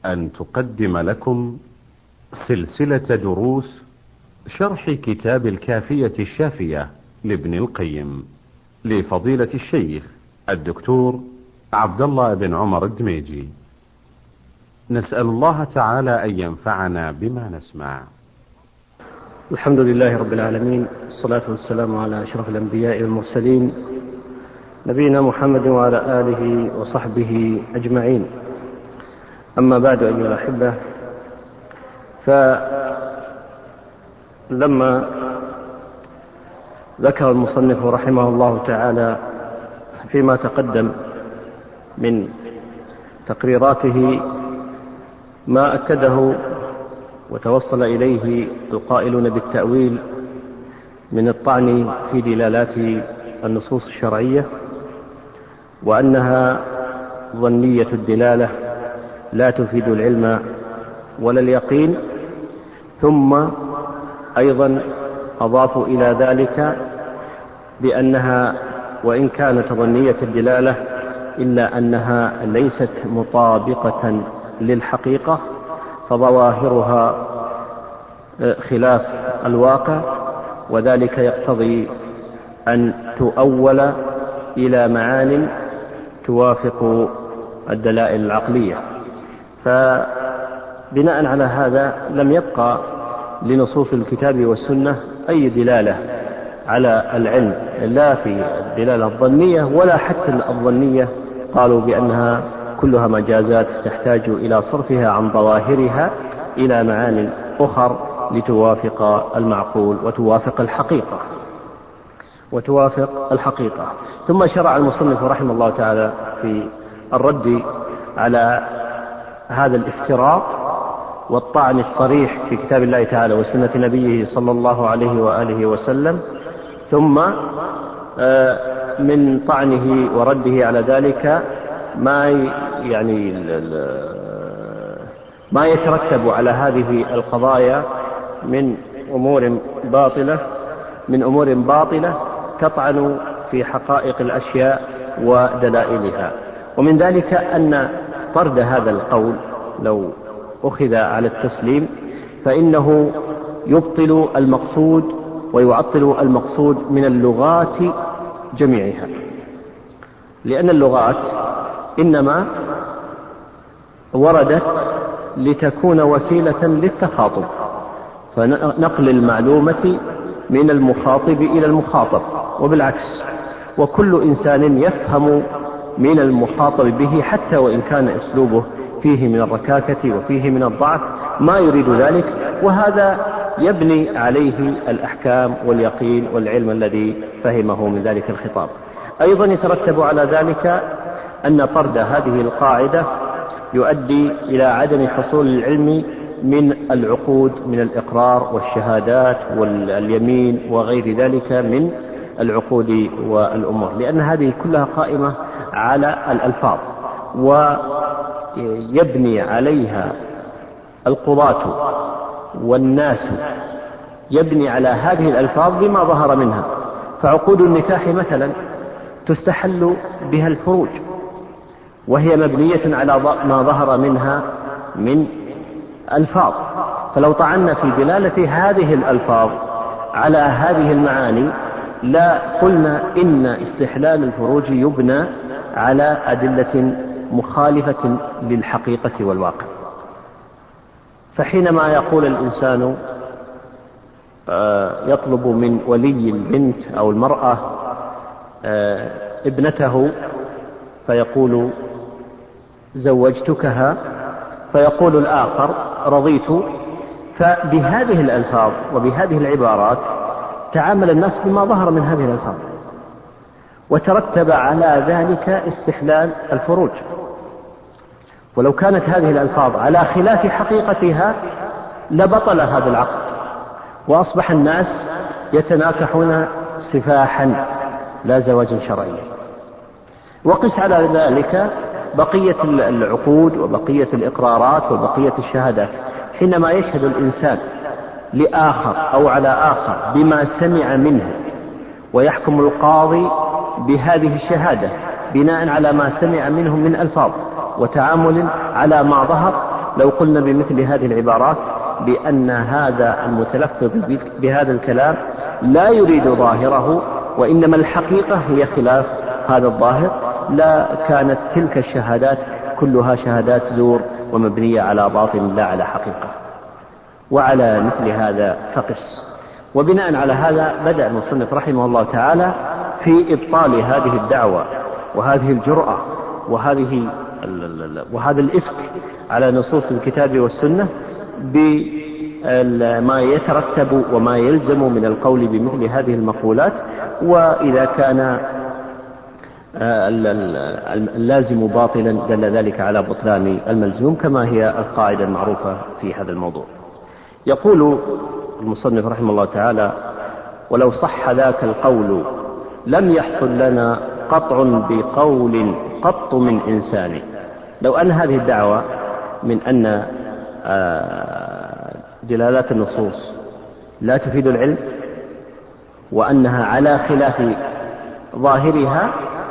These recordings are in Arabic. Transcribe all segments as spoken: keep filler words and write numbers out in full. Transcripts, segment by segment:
أن تقدم لكم سلسلة دروس شرح كتاب الكافية الشافية لابن القيم لفضيلة الشيخ الدكتور عبد الله بن عمر الدميجي. نسأل الله تعالى أن ينفعنا بما نسمع. الحمد لله رب العالمين، الصلاة والسلام على أشرف الأنبياء والمرسلين نبينا محمد وعلى آله وصحبه أجمعين. أما بعد أيها الأحبة، فلما ذكر المصنف رحمه الله تعالى فيما تقدم من تقريراته ما أكده وتوصل إليه القائلون بالتأويل من الطعن في دلالات النصوص الشرعية، وأنها ظنية الدلالة لا تفيد العلم ولا اليقين، ثم أيضا أضافوا إلى ذلك بأنها وإن كانت ظنية الدلالة إلا أنها ليست مطابقة للحقيقة، فظواهرها خلاف الواقع، وذلك يقتضي أن تؤول إلى معان توافق الدلائل العقلية. فبناء على هذا لم يبقى لنصوص الكتاب والسنة أي دلالة على العلم، لا في الدلالة الظنية ولا حتى الظنية قالوا بأنها كلها مجازات تحتاج إلى صرفها عن ظواهرها إلى معان أخر لتوافق المعقول وتوافق الحقيقة وتوافق الحقيقة. ثم شرع المصنف رحمه الله تعالى في الرد على هذا الافتراء والطعن الصريح في كتاب الله تعالى وسنة نبيه صلى الله عليه وآله وسلم، ثم من طعنه ورده على ذلك ما يعني ما يترتب على هذه القضايا من أمور باطلة من أمور باطلة تطعن في حقائق الأشياء ودلائلها. ومن ذلك أن طرد هذا القول لو أخذ على التسليم فإنه يبطل المقصود ويعطل المقصود من اللغات جميعها، لأن اللغات إنما وردت لتكون وسيلة للتخاطب، فنقل المعلومة من المخاطب إلى المخاطب، وبالعكس، وكل إنسان يفهم من المخاطب به حتى وإن كان أسلوبه فيه من الركاكة وفيه من الضعف ما يريد ذلك، وهذا يبني عليه الأحكام واليقين والعلم الذي فهمه من ذلك الخطاب. أيضا يترتب على ذلك أن طرد هذه القاعدة يؤدي إلى عدم حصول العلم من العقود، من الإقرار والشهادات واليمين وغير ذلك من العقود والأمور، لأن هذه كلها قائمة على الألفاظ ويبني عليها القضاة والناس، يبني على هذه الألفاظ بما ظهر منها. فعقود النكاح مثلا تستحل بها الفروج، وهي مبنية على ما ظهر منها من ألفاظ، فلو طعنا في دلالة هذه الألفاظ على هذه المعاني لا قلنا إن استحلال الفروج يبنى على أدلة مخالفة للحقيقة والواقع. فحينما يقول الإنسان يطلب من ولي البنت أو المرأة ابنته فيقول زوجتكها، فيقول الآخر رضيت، فبهذه الألفاظ وبهذه العبارات تعامل الناس بما ظهر من هذه الألفاظ، وترتب على ذلك استحلال الفروج. ولو كانت هذه الألفاظ على خلاف حقيقتها لبطل هذا العقد، وأصبح الناس يتناكحون سفاحا لا زواج شرعي. وقس على ذلك بقية العقود وبقية الإقرارات وبقية الشهادات، حينما يشهد الإنسان لآخر أو على آخر بما سمع منه ويحكم القاضي بهذه الشهادة بناء على ما سمع منهم من ألفاظ وتعامل على ما ظهر، لو قلنا بمثل هذه العبارات بأن هذا المتلفظ بهذا الكلام لا يريد ظاهره وإنما الحقيقة هي خلاف هذا الظاهر، لا كانت تلك الشهادات كلها شهادات زور ومبنية على باطل لا على حقيقة. وعلى مثل هذا فقس. وبناء على هذا بدأ المصنف رحمه الله تعالى في إبطال هذه الدعوة وهذه الجرأة وهذه وهذا الإفك على نصوص الكتاب والسنة بما يترتب وما يلزم من القول بمثل هذه المقولات، وإذا كان اللازم باطلا دل ذلك على بطلان الملزوم، كما هي القاعدة المعروفة في هذا الموضوع. يقول المصنف رحمه الله تعالى: ولو صح ذاك القول لم يحصل لنا قطع بقول قط من إنسان. لو أن هذه الدعوة من أن دلالات النصوص لا تفيد العلم وأنها على خلاف ظاهرها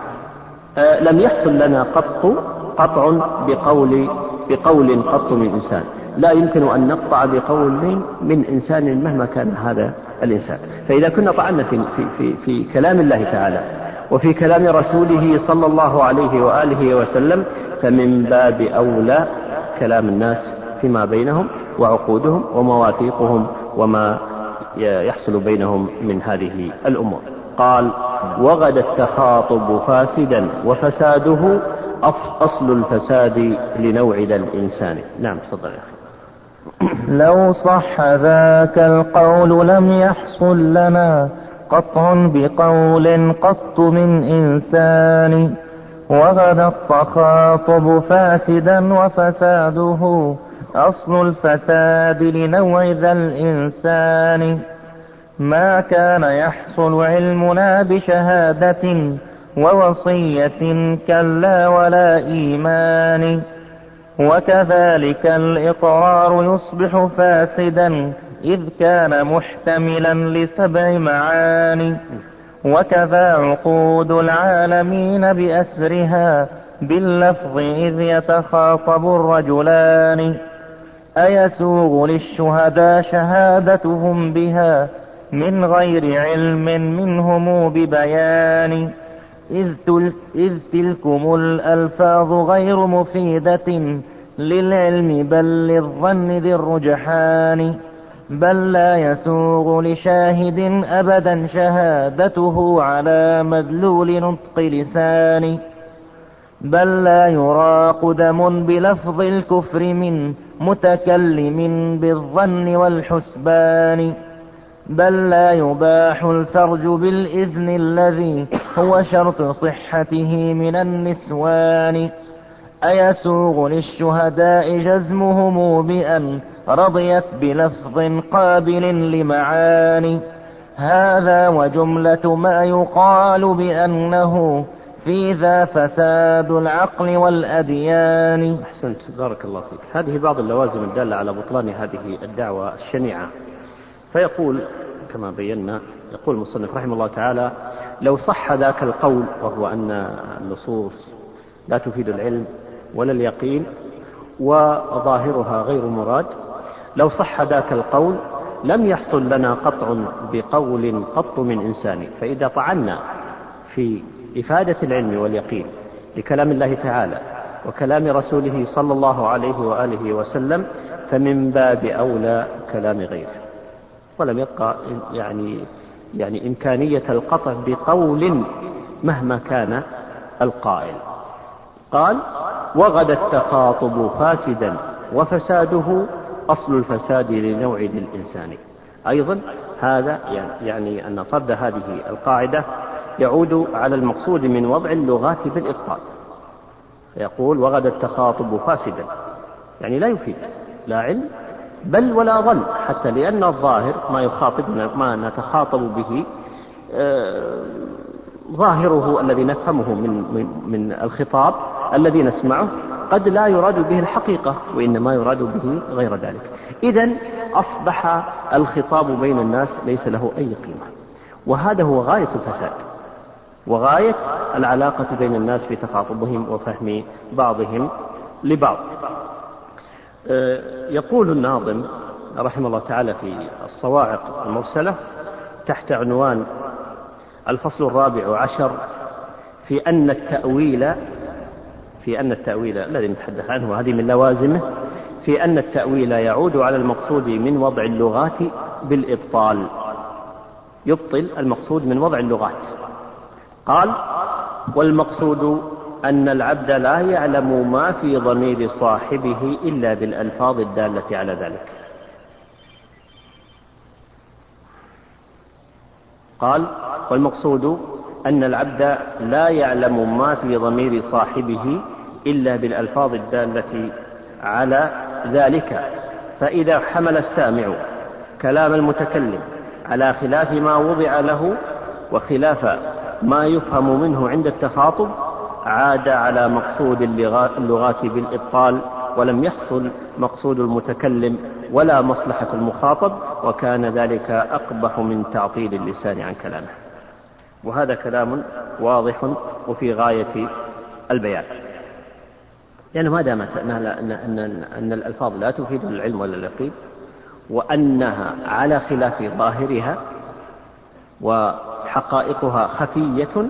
لم يحصل لنا قط قطع بقول بقول قط من إنسان، لا يمكن أن نقطع بقول من إنسان مهما كان هذا الإنسان. فإذا كنا طعنا في, في, في, في كلام الله تعالى وفي كلام رسوله صلى الله عليه وآله وسلم فمن باب أولى كلام الناس فيما بينهم وعقودهم ومواثيقهم وما يحصل بينهم من هذه الأمور. قال: وغدا التخاطب فاسدا وفساده أصل الفساد لنوع ذا الإنسان. نعم تفضل يا أخي. لو صح ذاك القول لم يحصل لنا قطع بقول قط من إنسان، وغدا التخاطب فاسدا وفساده أصل الفساد لنوع ذا الإنسان. ما كان يحصل علمنا بشهادة ووصية كلا ولا إيمان، وكذلك الإقرار يصبح فاسدا إذ كان محتملا لسبع معاني، وكذا عقود العالمين بأسرها باللفظ إذ يتخاطب الرجلان. أيسوغ للشهداء شهادتهم بها من غير علم منهم ببيان، إذ, تل إذ تلكم الألفاظ غير مفيدة للعلم بل للظن ذي الرجحان، بل لا يسوغ لشاهد أبدا شهادته على مدلول نطق لسان، بل لا يراق دم بلفظ الكفر من متكلم بالظن والحسبان، بل لا يباح الفرج بالإذن الذي هو شرط صحته من النسوان. أيسوغ للشهداء جزمهم بأن رضيت بلفظ قابل لمعاني، هذا وجملة ما يقال بأنه في ذا فساد العقل والأديان. أحسنت بارك الله فيك. هذه بعض اللوازم الدالة على بطلان هذه الدعوة الشنيعة. فيقول كما بينا، يقول المصنف رحمه الله تعالى: لو صح ذاك القول، وهو أن النصوص لا تفيد العلم ولا اليقين وظاهرها غير مراد، لو صح ذاك القول لم يحصل لنا قطع بقول قط من إنسان. فإذا طعنا في إفادة العلم واليقين لكلام الله تعالى وكلام رسوله صلى الله عليه وآله وسلم فمن باب أولى كلام غيره، ولم يبقى يعني يعني إمكانية القطع بقول مهما كان القائل. قال: وغدا التخاطب فاسدا وفساده أصل الفساد لنوع ذي الإنسان. أيضا هذا يعني أن طرد هذه القاعدة يعود على المقصود من وضع اللغات بالإبطال. يقول: وغدا التخاطب فاسدا، يعني لا يفيد لا علم بل ولا ظن، حتى لأن الظاهر ما يخاطبنا ما نتخاطب به آه ظاهره الذي نفهمه من, من, من الخطاب الذي نسمعه قد لا يراد به الحقيقة وإنما يراد به غير ذلك. إذن أصبح الخطاب بين الناس ليس له أي قيمة، وهذا هو غاية الفساد وغاية العلاقة بين الناس في تخاطبهم وفهم بعضهم لبعض. يقول الناظم رحمه الله تعالى في الصواعق المرسلة تحت عنوان الفصل الرابع عشر في أن التأويل في أن التأويل الذي نتحدث عنه وهذه من لوازمه في أن التأويل يعود على المقصود من وضع اللغات بالإبطال، يبطل المقصود من وضع اللغات. قال: والمقصود أن العبد لا يعلم ما في ضمير صاحبه إلا بالألفاظ الدالة على ذلك. قال: والمقصود أن العبد لا يعلم ما في ضمير صاحبه إلا بالألفاظ الدالة على ذلك، فإذا حمل السامع كلام المتكلم على خلاف ما وضع له وخلاف ما يفهم منه عند التخاطب عاد على مقصود اللغات بالإبطال، ولم يحصل مقصود المتكلم ولا مصلحة المخاطب، وكان ذلك أقبح من تعطيل اللسان عن كلامه. وهذا كلام واضح وفي غاية البيان، يعني ما دامت أن الألفاظ لا تفيد العلم ولا اليقين وأنها على خلاف ظاهرها وحقائقها خفية،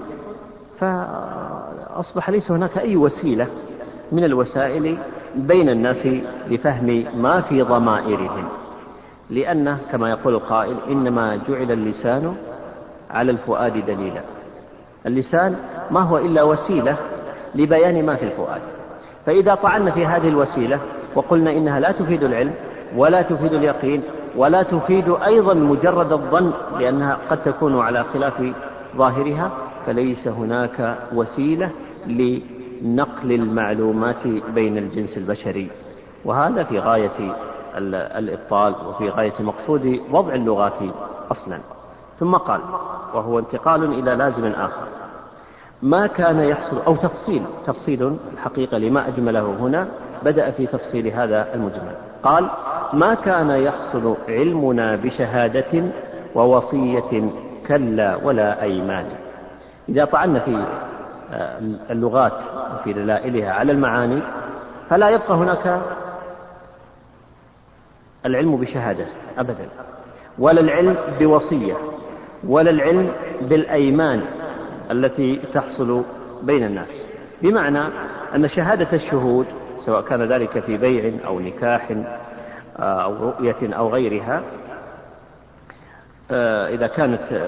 فأصبح ليس هناك أي وسيلة من الوسائل بين الناس لفهم ما في ضمائرهم، لأن كما يقول القائل: إنما جعل اللسان على الفؤاد دليلا. اللسان ما هو إلا وسيلة لبيان ما في الفؤاد، فإذا طعنا في هذه الوسيلة وقلنا إنها لا تفيد العلم ولا تفيد اليقين ولا تفيد أيضا مجرد الظن لأنها قد تكون على خلاف ظاهرها، فليس هناك وسيلة لنقل المعلومات بين الجنس البشري، وهذا في غاية الإبطال وفي غاية مقصود وضع اللغات أصلا. ثم قال: وهو انتقال إلى لازم آخر ما كان يحصل، أو تفصيل تفصيل الحقيقة لما أجمله هنا، بدأ في تفصيل هذا المجمل. قال: ما كان يحصل علمنا بشهادة ووصية كلا ولا أيمان. إذا طعنا في اللغات وفي دلائلها على المعاني فلا يبقى هناك العلم بشهادة أبدا، ولا العلم بوصية، ولا العلم بالأيمان التي تحصل بين الناس، بمعنى أن شهادة الشهود سواء كان ذلك في بيع أو نكاح أو رؤية أو غيرها، إذا كانت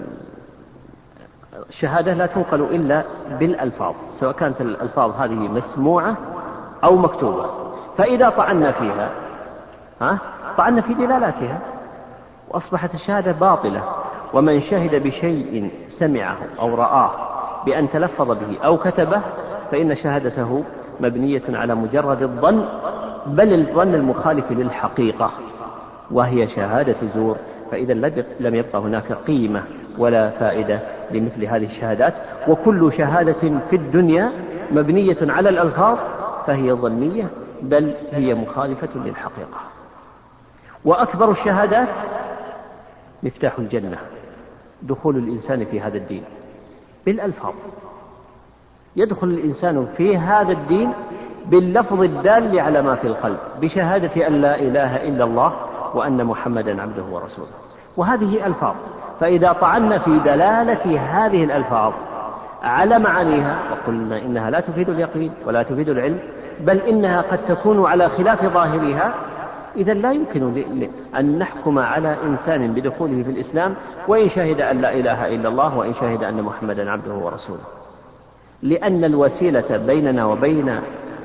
الشهادة لا تنقل إلا بالألفاظ، سواء كانت الألفاظ هذه مسموعة أو مكتوبة، فإذا طعنا فيها ها طعنا في دلالاتها وأصبحت الشهادة باطلة. ومن شهد بشيء سمعه أو رآه بأن تلفظ به أو كتبه فإن شهادته مبنية على مجرد الظن، بل الظن المخالف للحقيقة، وهي شهادة زور. فإذا لم يبقى هناك قيمة ولا فائدة لمثل هذه الشهادات، وكل شهادة في الدنيا مبنية على الألفاظ فهي ظنية بل هي مخالفة للحقيقة. وأكبر الشهادات مفتاح الجنة، دخول الإنسان في هذا الدين بالألفاظ. يدخل الإنسان في هذا الدين باللفظ الدال على ما في القلب، بشهادة أن لا إله إلا الله وأن محمدا عبده ورسوله، وهذه ألفاظ. فإذا طعنا في دلالة هذه الألفاظ على معانيها وقلنا إنها لا تفيد اليقين ولا تفيد العلم، بل إنها قد تكون على خلاف ظاهرها، إذا لا يمكن أن نحكم على إنسان بدخوله في الإسلام وإن شهد أن لا إله إلا الله وإن شهد أن محمدا عبده ورسوله، لأن الوسيلة بيننا وبين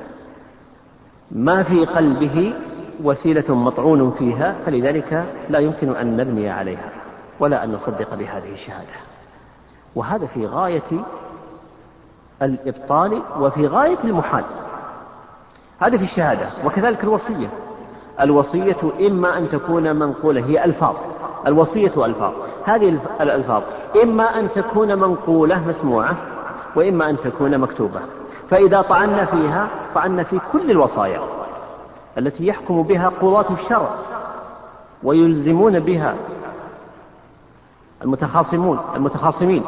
ما في قلبه وسيلة مطعون فيها، فلذلك لا يمكن أن نبني عليها ولا أن نصدق بهذه الشهادة. وهذا في غاية الإبطال وفي غاية المحال. هذا في الشهادة. وكذلك الوصية. الوصية إما أن تكون منقولة، هي ألفاظ، الوصية ألفاظ، هذه الألفاظ إما أن تكون منقولة مسموعة وإما أن تكون مكتوبة. فإذا طعنا فيها طعنا في كل الوصايا التي يحكم بها قضاة الشرع ويلزمون بها المتخاصمون المتخاصمين،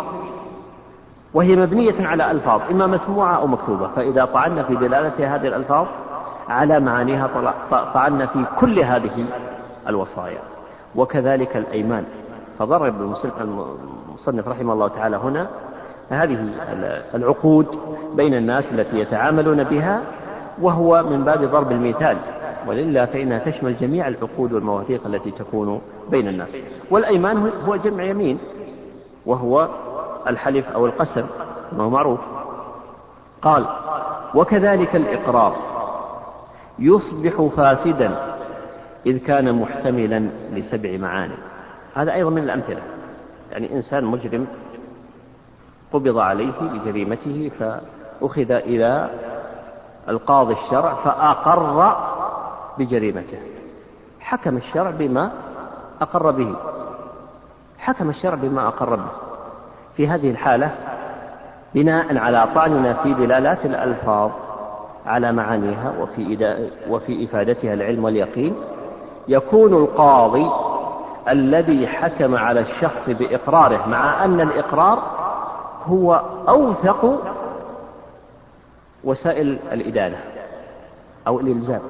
وهي مبنية على ألفاظ إما مسموعة أو مكتوبة. فإذا طعنا في دلالة هذه الألفاظ على معانيها طعنا في كل هذه الوصايا. وكذلك الأيمان، فضرب المصنف رحمه الله تعالى هنا هذه العقود بين الناس التي يتعاملون بها، وهو من باب ضرب المثال، ولله فإنها تشمل جميع العقود والمواثيق التي تكون بين الناس. والأيمان هو جمع يمين، وهو الحلف أو القسم، ما هو معروف. قال: وكذلك الإقرار يصبح فاسدا إذ كان محتملا لسبع معاني. هذا أيضا من الأمثلة، يعني إنسان مجرم قبض عليه بجريمته فأخذ إلى القاضي الشرع فأقر بجريمته، حكم الشرع بما أقر به حكم الشرع بما أقر به. في هذه الحالة بناء على طعننا في دلالات الألفاظ على معانيها وفي, وفي إفادتها العلم واليقين، يكون القاضي الذي حكم على الشخص بإقراره، مع أن الإقرار هو أوثق وسائل الإدانة أو الإلزام،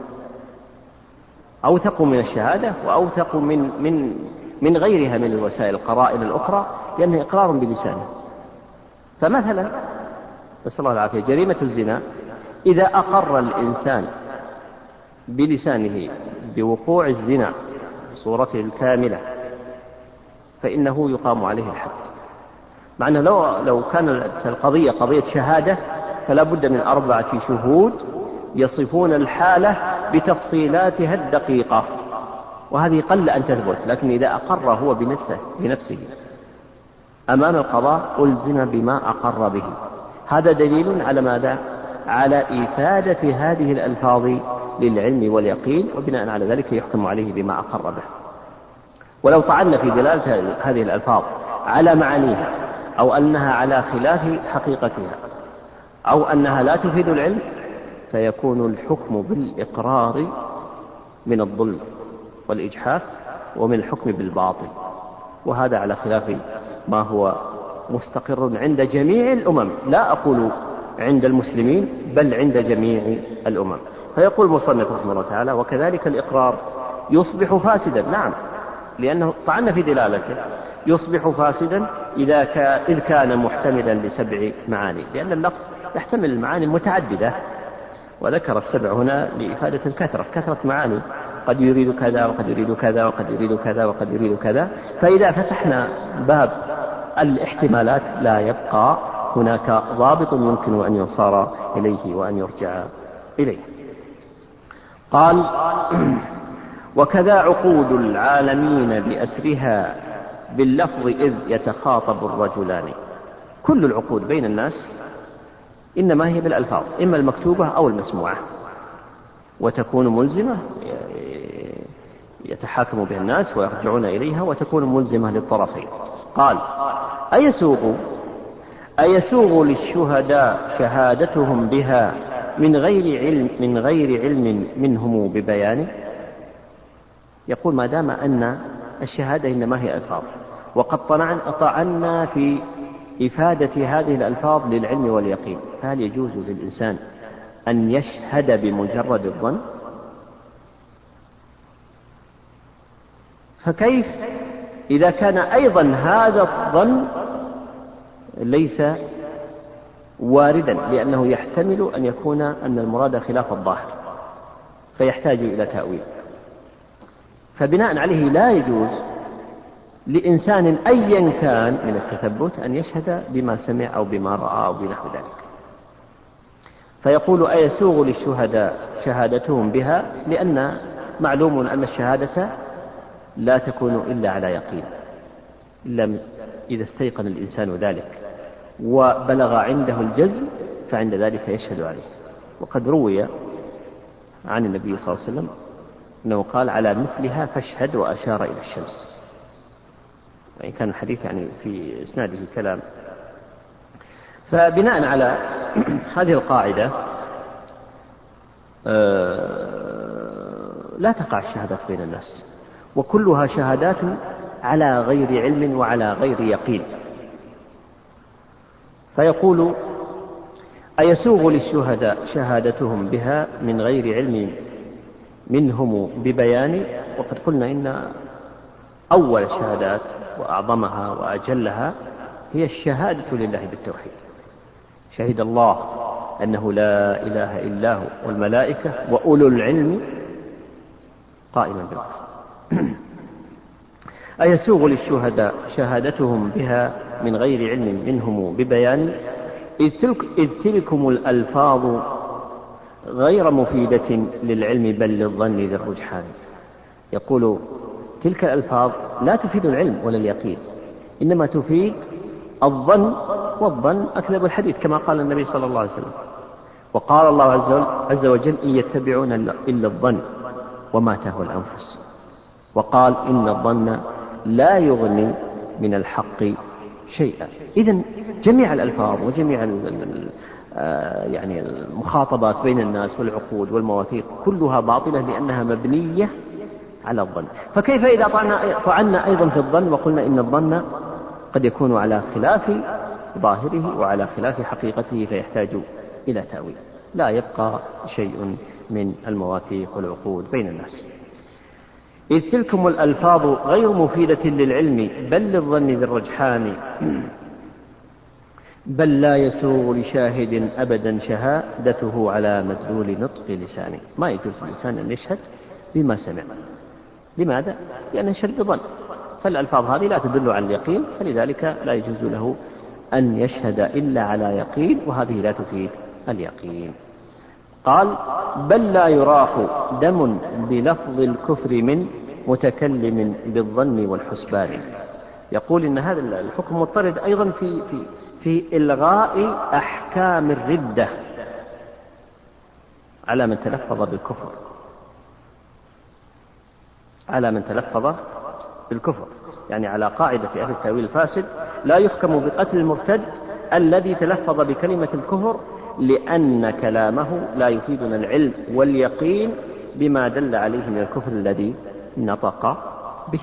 أوثق من الشهادة وأوثق من, من, من غيرها من الوسائل القرائن الأخرى، لأنه إقرار بلسانه. فمثلا نسأل الله العافية جريمة الزنا، إذا أقر الإنسان بلسانه بوقوع الزنا بصورته الكاملة فإنه يقام عليه الحد، مع أنه لو, لو كانت القضية قضية شهادة فلا بد من أربعة شهود يصفون الحالة بتفصيلاتها الدقيقة، وهذه قل أن تثبت. لكن إذا أقر هو بنفسه, بنفسه أمام القضاء ألزم بما أقر به. هذا دليل على ماذا؟ على إفادة هذه الألفاظ للعلم واليقين، وبناء على ذلك يحكم عليه بما أقر به. ولو طعنا في دلالة هذه الألفاظ على معانيها، أو أنها على خلاف حقيقتها، أو أنها لا تفيد العلم، فيكون الحكم بالإقرار من الظلم والإجحاف، ومن الحكم بالباطل، وهذا على خلاف ما هو مستقر عند جميع الأمم، لا أقول عند المسلمين بل عند جميع الأمم. فيقول المصنف رحمه الله تعالى: وكذلك الإقرار يصبح فاسدا. نعم، لأنه طعنا في دلالته، يصبح فاسدا إذا كان, إذ كان محتملا لسبع معاني، لأن اللفظ يحتمل المعاني المتعددة، وذكر السبع هنا لإفادة الكثرة، كثرة معاني، قد يريد كذا وقد يريد كذا وقد يريد كذا وقد يريد كذا. فإذا فتحنا باب الاحتمالات لا يبقى هناك ضابط يمكن أن يصار إليه وأن يرجع إليه. قال: وكذا عقود العالمين بأسرها باللفظ إذ يتخاطب الرجلان. كل العقود بين الناس إنما هي بالألفاظ، إما المكتوبة أو المسموعة، وتكون ملزمة يتحاكم بها الناس ويرجعون إليها، وتكون ملزمة للطرفين. قال: أيسوغ أيسوغ للشهداء شهادتهم بها من غير علم من غير علم منهم ببيان. يقول: ما دام أن الشهادة إنما هي ألفاظ، وقد طعنا في إفادة هذه الألفاظ للعلم واليقين، فهل يجوز للإنسان أن يشهد بمجرد الظن؟ فكيف إذا كان أيضا هذا الظن ليس واردا، لأنه يحتمل أن يكون أن المراد خلاف الظاهر فيحتاج إلى تأويل. فبناء عليه لا يجوز لإنسان أيا كان من التثبت أن يشهد بما سمع أو بما رأى أو بنحو ذلك. فيقول: أيسوغ للشهداء شهادتهم بها، لأن معلوم أن الشهادة لا تكون إلا على يقين، إلا إذا استيقن الإنسان ذلك وبلغ عنده الجزم، فعند ذلك يشهد عليه. وقد روي عن النبي صلى الله عليه وسلم أنه قال: على مثلها فاشهد، وأشار إلى الشمس. وإن كان الحديث يعني في إسناده كلام. فبناء على هذه القاعدة لا تقع الشهادات بين الناس، وكلها شهادات على غير علم وعلى غير يقين. فيقول: أيسوغ للشهداء شهادتهم بها من غير علم منهم ببيان؟ وقد قلنا إن أول الشهادات وأعظمها وأجلها هي الشهادة لله بالتوحيد. شهد الله أنه لا إله إلا هو والملائكة وأولو العلم قائما بالقسط. أيسوغ للشهداء شهادتهم بها من غير علم منهم ببيان؟ إذ, تلك إذ تلكم الألفاظ غير مفيدة للعلم بل للظن ذي الرجحان. يقول تلك الألفاظ لا تفيد العلم ولا اليقين، إنما تفيد الظن، والظن أكذب الحديث كما قال النبي صلى الله عليه وسلم. وقال الله عز وجل إن يتبعون إلا الظن وما تهوى الأنفس. وقال إن الظن لا يغني من الحق شيئا. إذن جميع الألفاظ وجميع يعني المخاطبات بين الناس والعقود والمواثيق كلها باطلة لأنها مبنية على الظن. فكيف إذا طعنا أيضا في الظن وقلنا إن الظن قد يكون على خلاف ظاهره وعلى خلاف حقيقته فيحتاج إلى تأويل؟ لا يبقى شيء من المواثيق والعقود بين الناس. إذ تلكم الألفاظ غير مفيدة للعلم بل للظن ذي الرجحان. بل لا يسوغ لشاهد أبدا شهادته على مدلول نطق لسانه. ما يجوز للإنسان أن يشهد بما سمع. لماذا؟ لأنه يشهد بظن، فالألفاظ هذه لا تدل على اليقين، فلذلك لا يجوز له أن يشهد إلا على يقين، وهذه لا تفيد اليقين. قال بل لا يراق دم بلفظ الكفر من متكلم بالظن والحسبان. يقول إن هذا الحكم مضطرد أيضا في, في, في إلغاء أحكام الردة على من تلفظ بالكفر، على من تلفظ بالكفر، يعني على قاعدة أهل التأويل الفاسد لا يحكم بقتل المرتد الذي تلفظ بكلمة الكفر، لأن كلامه لا يفيدنا العلم واليقين بما دل عليه من الكفر الذي نطق به.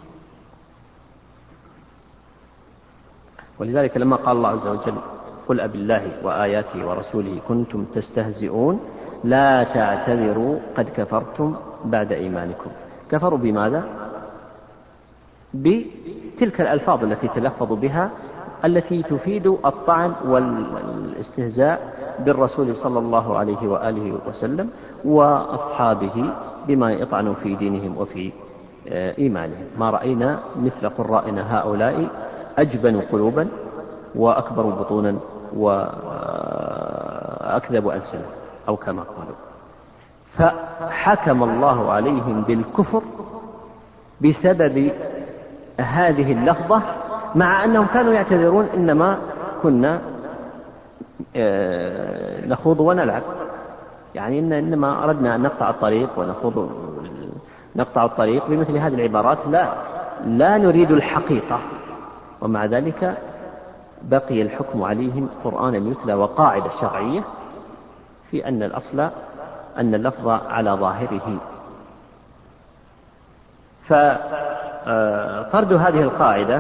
ولذلك لما قال الله عز وجل قل أبالله وآياته ورسوله كنتم تستهزئون لا تعتذروا قد كفرتم بعد إيمانكم. كفروا بماذا؟ بتلك الألفاظ التي تلفظوا بها التي تفيد الطعن والاستهزاء بالرسول صلى الله عليه وآله وسلم وأصحابه بما يطعن في دينهم وفي إيمانهم. ما رأينا مثل قرائنا هؤلاء أجبن قلوبا وأكبر بطونا وأكذب ألسنة أو كما قالوا. فحكم الله عليهم بالكفر بسبب هذه اللفظة، مع أنهم كانوا يعتذرون إنما كنا نخوض ونلعب، يعني إن إنما أردنا أن نقطع الطريق ونخوض نقطع الطريق بمثل هذه العبارات، لا لا نريد الحقيقة. ومع ذلك بقي الحكم عليهم قرآنا يتلى وقاعدة شرعية في أن الأصل أن اللفظ على ظاهره. فطرد هذه القاعدة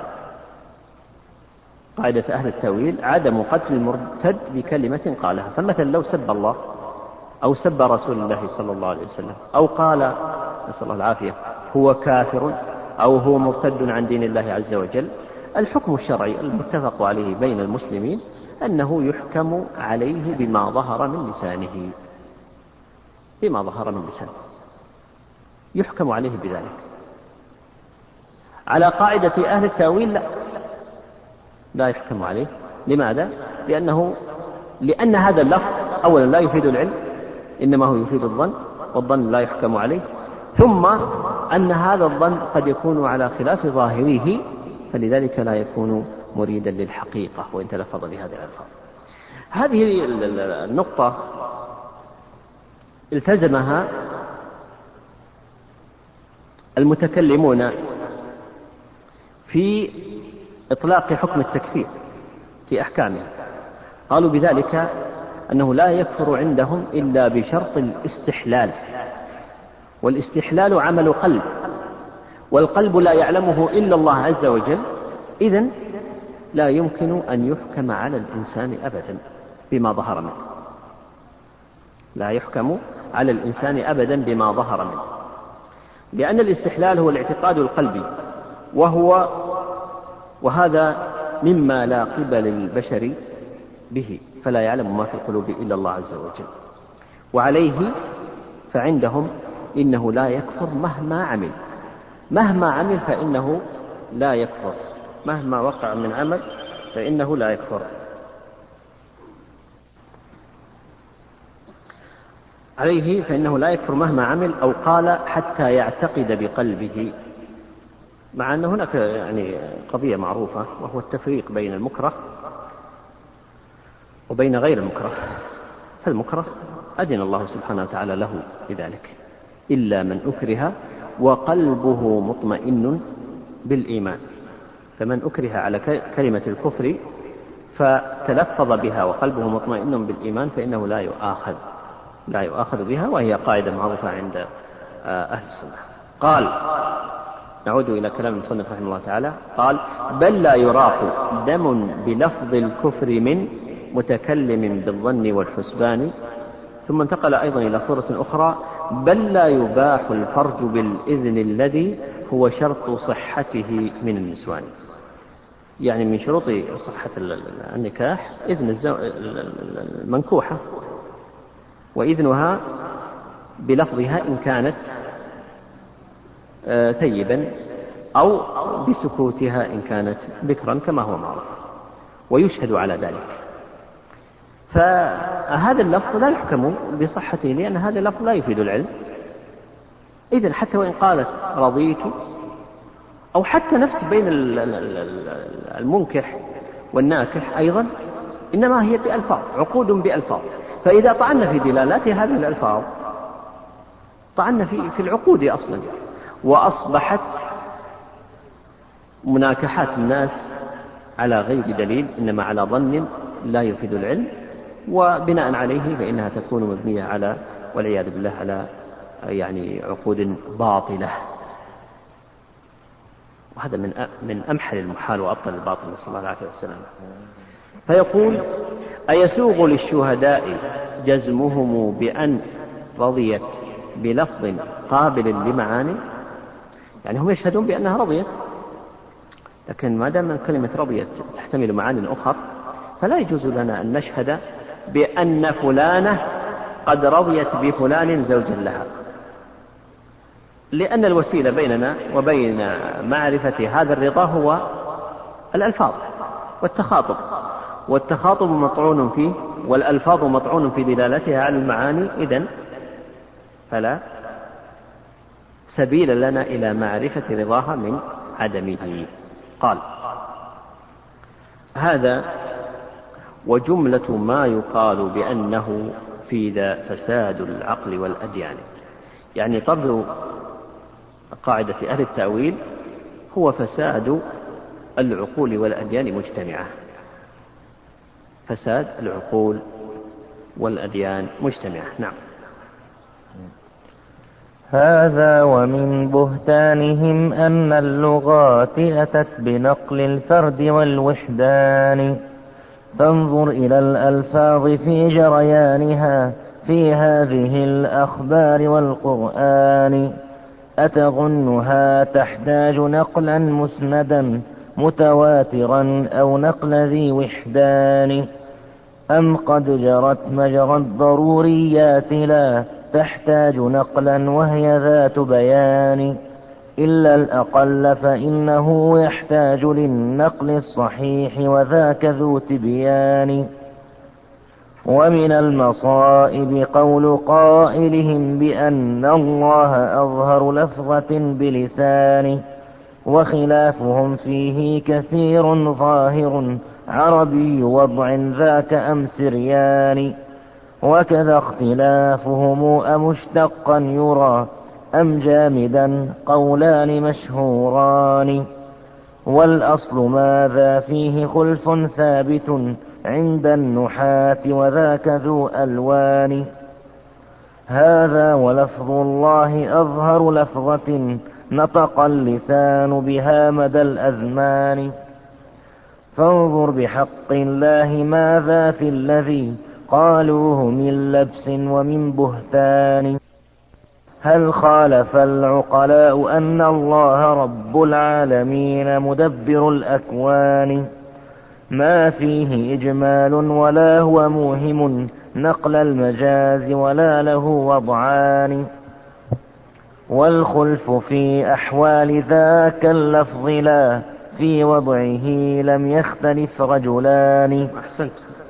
قاعدة أهل التأويل عدم قتل المرتد بكلمة قالها. فمثلا لو سب الله أو سب رسول الله صلى الله عليه وسلم أو قال نسأل الله العافية هو كافر أو هو مرتد عن دين الله عز وجل، الحكم الشرعي المتفق عليه بين المسلمين أنه يحكم عليه بما ظهر من لسانه، بما ظهر من لسانه يحكم عليه بذلك. على قاعدة أهل التأويل لا لا يحكم عليه. لماذا؟ لأنه لأن هذا اللفظ أولا لا يفيد العلم، إنما هو يفيد الظن، والظن لا يحكم عليه، ثم أن هذا الظن قد يكون على خلاف ظاهره، فلذلك لا يكون مريدا للحقيقة وإن تلفظ بهذه الألفاظ. هذه النقطة التزمها المتكلمون في إطلاق حكم التكفير في أحكامه. قالوا بذلك أنه لا يكفر عندهم إلا بشرط الاستحلال، والاستحلال عمل قلب، والقلب لا يعلمه إلا الله عز وجل، إذن لا يمكن أن يحكم على الإنسان أبدا. بما ظهر منه، لا يحكم على الإنسان أبدا بما ظهر منه، لأن الاستحلال هو الاعتقاد القلبي، وهو وهذا مما لا قبل للبشر به، فلا يعلم ما في القلوب إلا الله عز وجل. وعليه فعندهم إنه لا يكفر مهما عمل، مهما عمل فإنه لا يكفر، مهما وقع من عمل فإنه لا يكفر. عليه فإنه لا يكفر مهما عمل، أو قال حتى يعتقد بقلبه، مع أن هناك يعني قضية معروفة، وهو التفريق بين المكره وبين غير المكره. فالمكره أذن الله سبحانه وتعالى له بذلك، إلا من أكره وقلبه مطمئن بالإيمان. فمن أكره على كلمة الكفر فتلفظ بها وقلبه مطمئن بالإيمان فإنه لا يؤاخذ لا يؤاخذ بها، وهي قاعدة معروفة عند أهل السنة. قال، نعود إلى كلام المصنف رحمه الله تعالى، قال: بل لا يراق دم بلفظ الكفر من متكلم بالظن والحسبان. ثم انتقل أيضا إلى صورة أخرى: بل لا يباح الفرج بالإذن الذي هو شرط صحته من النسوان. يعني من شروط صحة النكاح إذن المنكوحة، وإذنها بلفظها إن كانت ثيبا، أو بسكوتها إن كانت بكرا كما هو معروف، ويشهد على ذلك. فهذا اللفظ لا يحكم بصحته، لأن هذا اللفظ لا يفيد العلم. إذن حتى وإن قالت رضيت، أو حتى نفس بين المنكح والناكح أيضا، إنما هي بألفاظ، عقود بألفاظ. فإذا طعنا في دلالات هذه الألفاظ طعنا في في العقود أصلا، وأصبحت مناكحات الناس على غير دليل، إنما على ظن لا يفيد العلم، وبناء عليه فإنها تكون مبنية على، والعياذ بالله، على يعني عقود باطلة. وهذا من من أمحل المحال وأبطل الباطل، نسأل الله العافية والسلامة. فيقول: أيسوغ للشهداء جزمهم بأن رضيت بلفظ قابل لمعاني؟ يعني هم يشهدون بأنها رضيت، لكن ما دام كلمة رضيت تحتمل معاني أخرى، فلا يجوز لنا أن نشهد بأن فلانة قد رضيت بفلان زوجا لها، لأن الوسيلة بيننا وبين معرفة هذا الرضا هو الألفاظ والتخاطب، والتخاطب مطعون فيه، والألفاظ مطعون في دلالتها على المعاني. إذن فلا سبيل لنا إلى معرفة رضاها من عدمه. قال: هذا وجملة ما يقال بأنه في ذا فساد العقل والأديان. يعني طبع قاعدة أهل التأويل هو فساد العقول والأديان مجتمعة، فساد العقول والأديان مجتمعة. نعم. هذا ومن بهتانهم أن اللغات أتت بنقل الفرد والوحدان، فانظر إلى الألفاظ في جريانها في هذه الأخبار والقرآن، أتظنها تحتاج نقلا مسندا متواترا أو نقل ذي وحدان، أم قد جرت مجرى الضروريات لا تحتاج نقلا وهي ذات بيان، إلا الأقل فإنه يحتاج للنقل الصحيح وذاك ذو تبيان. ومن المصائب قول قائلهم بأن الله أظهر لفظة بلسانه، وخلافهم فيه كثير ظاهر عربي وضع ذاك أم سريان، وكذا اختلافهم أمشتقا يرى أم جامدا قولان مشهوران، والأصل ماذا فيه خلف ثابت عند النحاة وذاك ذو ألوان. هذا ولفظ الله أظهر لفظة نطق اللسان بها مدى الأزمان، فانظر بحق الله ماذا في الذي قالوه من لبس ومن بهتان. هل خالف العقلاء أن الله رب العالمين مدبر الأكوان، ما فيه إجمال ولا هو موهم نقل المجاز ولا له وضعان، والخلف في أحوال ذاك اللفظ لا في وضعه لم يختلف رجلان. أحسنت.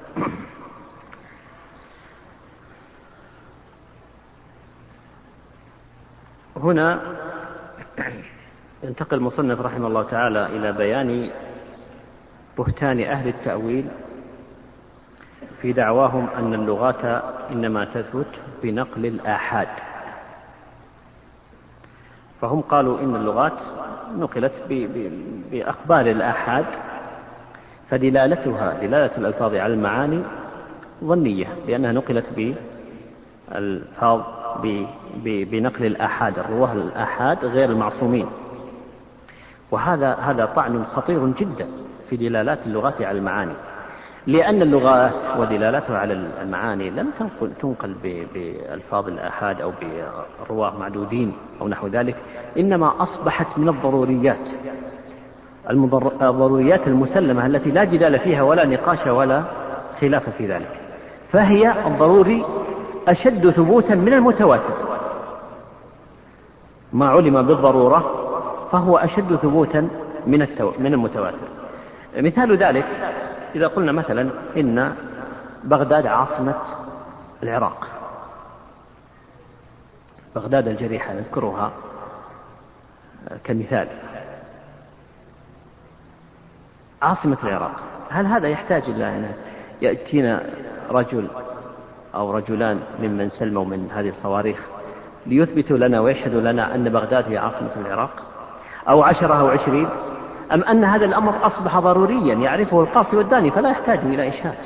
هنا ينتقل المصنف رحمه الله تعالى إلى بيان بهتان أهل التأويل في دعواهم أن اللغات إنما تثبت بنقل الآحاد. فهم قالوا إن اللغات نقلت بأخبار الآحاد، فدلالتها دلالة الألفاظ على المعاني ظنية، لأنها نقلت بالألفاظ بنقل الآحاد، الرواه الآحاد غير المعصومين. وهذا هذا طعن خطير جدا في دلالات اللغات على المعاني، لأن اللغات ودلالاتها على المعاني لم تنقل, تنقل بألفاظ الآحاد أو برواه معدودين أو نحو ذلك، إنما أصبحت من الضروريات الضروريات المسلمة التي لا جدال فيها ولا نقاش ولا خلاف في ذلك. فهي الضروري أشد ثبوتا من المتواتر، ما علم بالضرورة فهو أشد ثبوتا من, التو... من المتواتر. مثال ذلك إذا قلنا مثلا إن بغداد عاصمة العراق، بغداد الجريحة نذكرها كمثال، عاصمة العراق، هل هذا يحتاج إلى أن يأتينا رجل أو رجلان ممن سلموا من هذه الصواريخ ليثبتوا لنا ويشهدوا لنا أن بغداد هي عاصمة العراق، أو عشرة أو عشرين؟ أم أن هذا الأمر أصبح ضروريا يعرفه القاصي والداني فلا يحتاج إلى إشهاد؟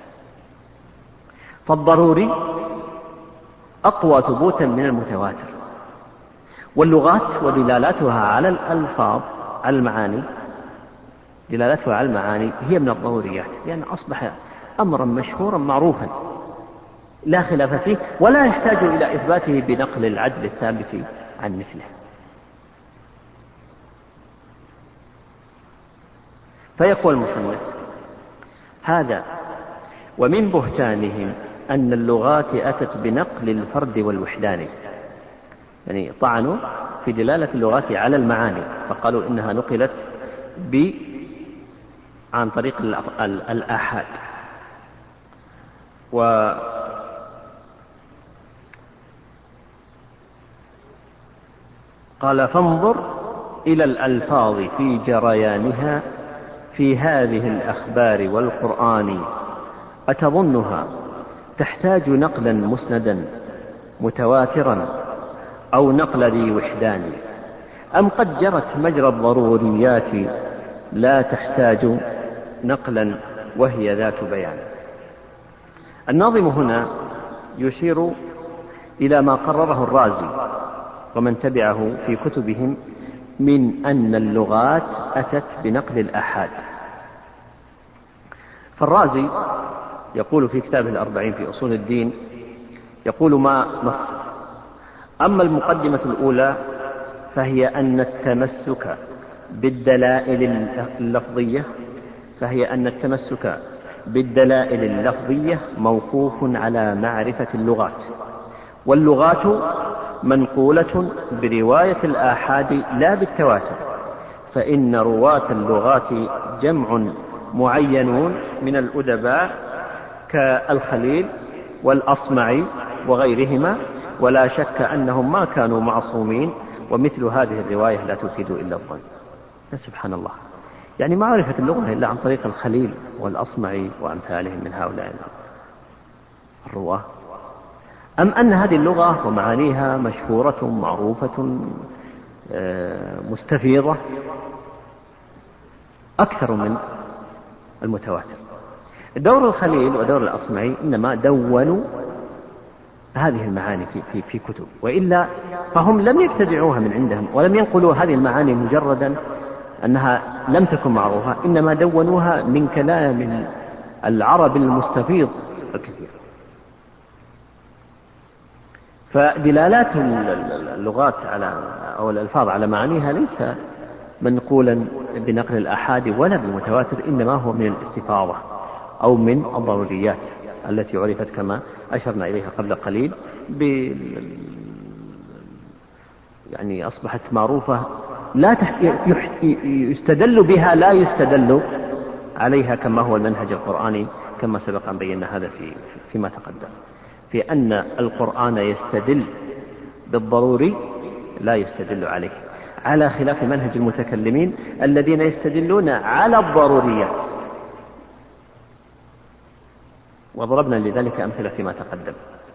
فالضروري أقوى ثبوتا من المتواتر. واللغات ودلالاتها على الألفاظ على المعاني دلالتها على المعاني هي من الضروريات، لأن أصبح أمرا مشهورا معروفا لا خلاف فيه ولا يحتاج إلى إثباته بنقل العدل الثابت عن مثله. فيقول المصنف: هذا ومن بهتانهم أن اللغات أتت بنقل الفرد والوحدان، يعني طعنوا في دلالة اللغات على المعاني فقالوا إنها نقلت ب عن طريق الآحاد. وقال: فانظر إلى الألفاظ في جريانها في هذه الأخبار والقرآن، أتظنها تحتاج نقلا مسندا متواترا أو نقل ذي وحدان، أم قد جرت مجرى الضروريات لا تحتاج نقلا وهي ذات بيان. الناظم هنا يشير إلى ما قرره الرازي ومن تبعه في كتبهم من أن اللغات أتت بنقل الآحاد. فالرازي يقول في كتابه الأربعين في أصول الدين، يقول ما نص: أما المقدمة الأولى فهي أن التمسك بالدلائل اللفظية فهي أن التمسك بالدلائل اللفظية موقوف على معرفة اللغات، واللغات منقولة برواية الآحاد لا بالتواتر، فإن رواة اللغات جمع معينون من الأدباء كالخليل والأصمعي وغيرهما، ولا شك أنهم ما كانوا معصومين، ومثل هذه الرواية لا تفيد إلا الظن. سبحان الله، يعني ما عرفت اللغة إلا عن طريق الخليل والأصمعي وأمثالهم من هؤلاء الرواة، أم أن هذه اللغة ومعانيها مشهورة معروفة مستفيضة أكثر من المتواتر. دور الخليل ودور الأصمعي إنما دونوا هذه المعاني في, في, في كتب، وإلا فهم لم يبتدعوها من عندهم ولم ينقلوا هذه المعاني مجردا أنها لم تكن معروفة، إنما دونوها من كلام العرب المستفيض الكثير. فدلالات اللغات على أو الألفاظ على معانيها ليس منقولا بنقل الآحاد ولا بالمتواتر، إنما هو من الاستفاضة أو من الضروريات التي عرفت كما أشرنا إليها قبل قليل، يعني أصبحت معروفة لا يستدل بها لا يستدل عليها كما هو المنهج القرآني، كما سبق أن بينا هذا في فيما تقدم، في أن القرآن يستدل بالضروري لا يستدل عليه، على خلاف منهج المتكلمين الذين يستدلون على الضروريات، وضربنا لذلك أمثلة فيما تقدم.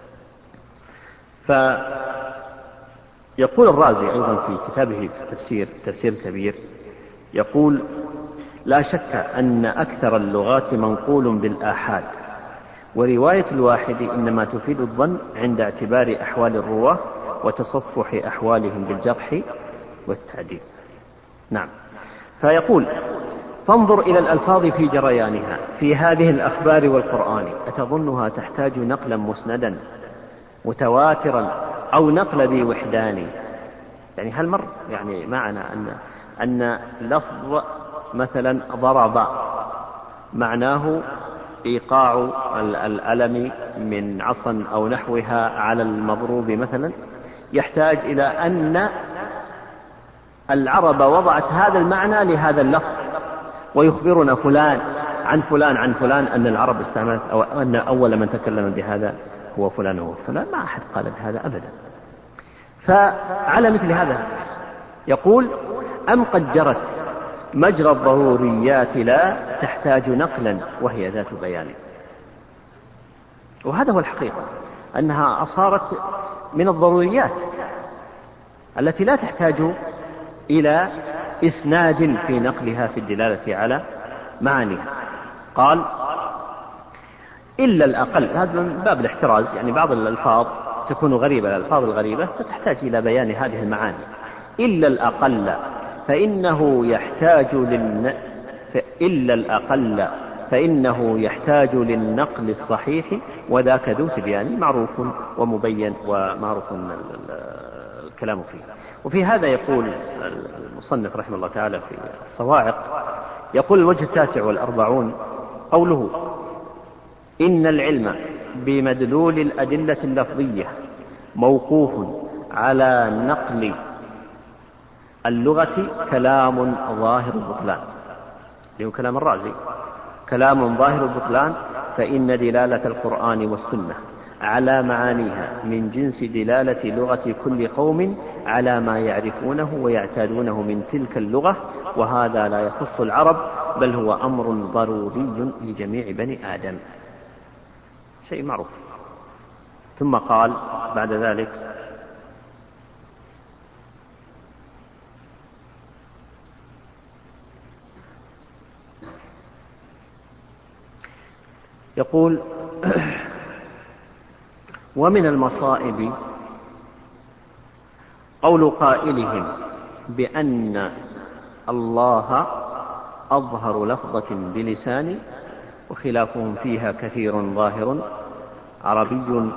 فيقول الرازي أيضا في كتابه في التفسير تفسير كبير، يقول: لا شك أن أكثر اللغات منقول بالآحاد، ورواية الواحد إنما تفيد الظن عند اعتبار أحوال الرواة وتصفح أحوالهم بالجرح والتعديل. نعم. فيقول: فانظر إلى الألفاظ في جريانها في هذه الأخبار والقرآن، أتظنها تحتاج نقلا مسندا متواترا أو نقل ذي وحدان؟ يعني هل مر يعني معنا أن أن لفظ مثلا ضرب معناه إيقاع الألم من عصا أو نحوها على المضروب مثلا، يحتاج إلى أن العرب وضعت هذا المعنى لهذا اللفظ، ويخبرنا فلان عن فلان عن فلان أن العرب استعملت، أو أن أول من تكلم بهذا هو فلان هو فلان، ما أحد قال بهذا أبدا. فعلى مثل هذا يقول: أم قد جرت مجرى الضروريات لا تحتاج نقلا وهي ذات بيان. وهذا هو الحقيقة، أنها صارت من الضروريات التي لا تحتاج إلى إسناد في نقلها في الدلالة على معانيها. قال: إلا الأقل، هذا من باب الاحتراز، يعني بعض الألفاظ تكون غريبة، الألفاظ الغريبة فتحتاج إلى بيان هذه المعاني. إلا الأقل فإنه يحتاج للن... إلا الأقل فإنه يحتاج للنقل الصحيح، وذاك ذو تبيان معروف ومبين ومعروف الكلام فيه. وفي هذا يقول المصنف رحمه الله تعالى في الصواعق، يقول: الوجه التاسع والأربعون قوله: إن العلم بمدلول الأدلة اللفظية موقوف على نقل اللغة كلام ظاهر البطلان، له كلام الرازي، كلام ظاهر البطلان، فإن دلالة القرآن والسنة على معانيها من جنس دلالة لغة كل قوم على ما يعرفونه ويعتادونه من تلك اللغة، وهذا لا يخص العرب بل هو أمر ضروري لجميع بني آدم، شيء معروف. ثم قال بعد ذلك: يقول: ومن المصائب قول قائلهم بأن الله أظهر لفظة بلسان، وخلافهم فيها كثير ظاهر، عربي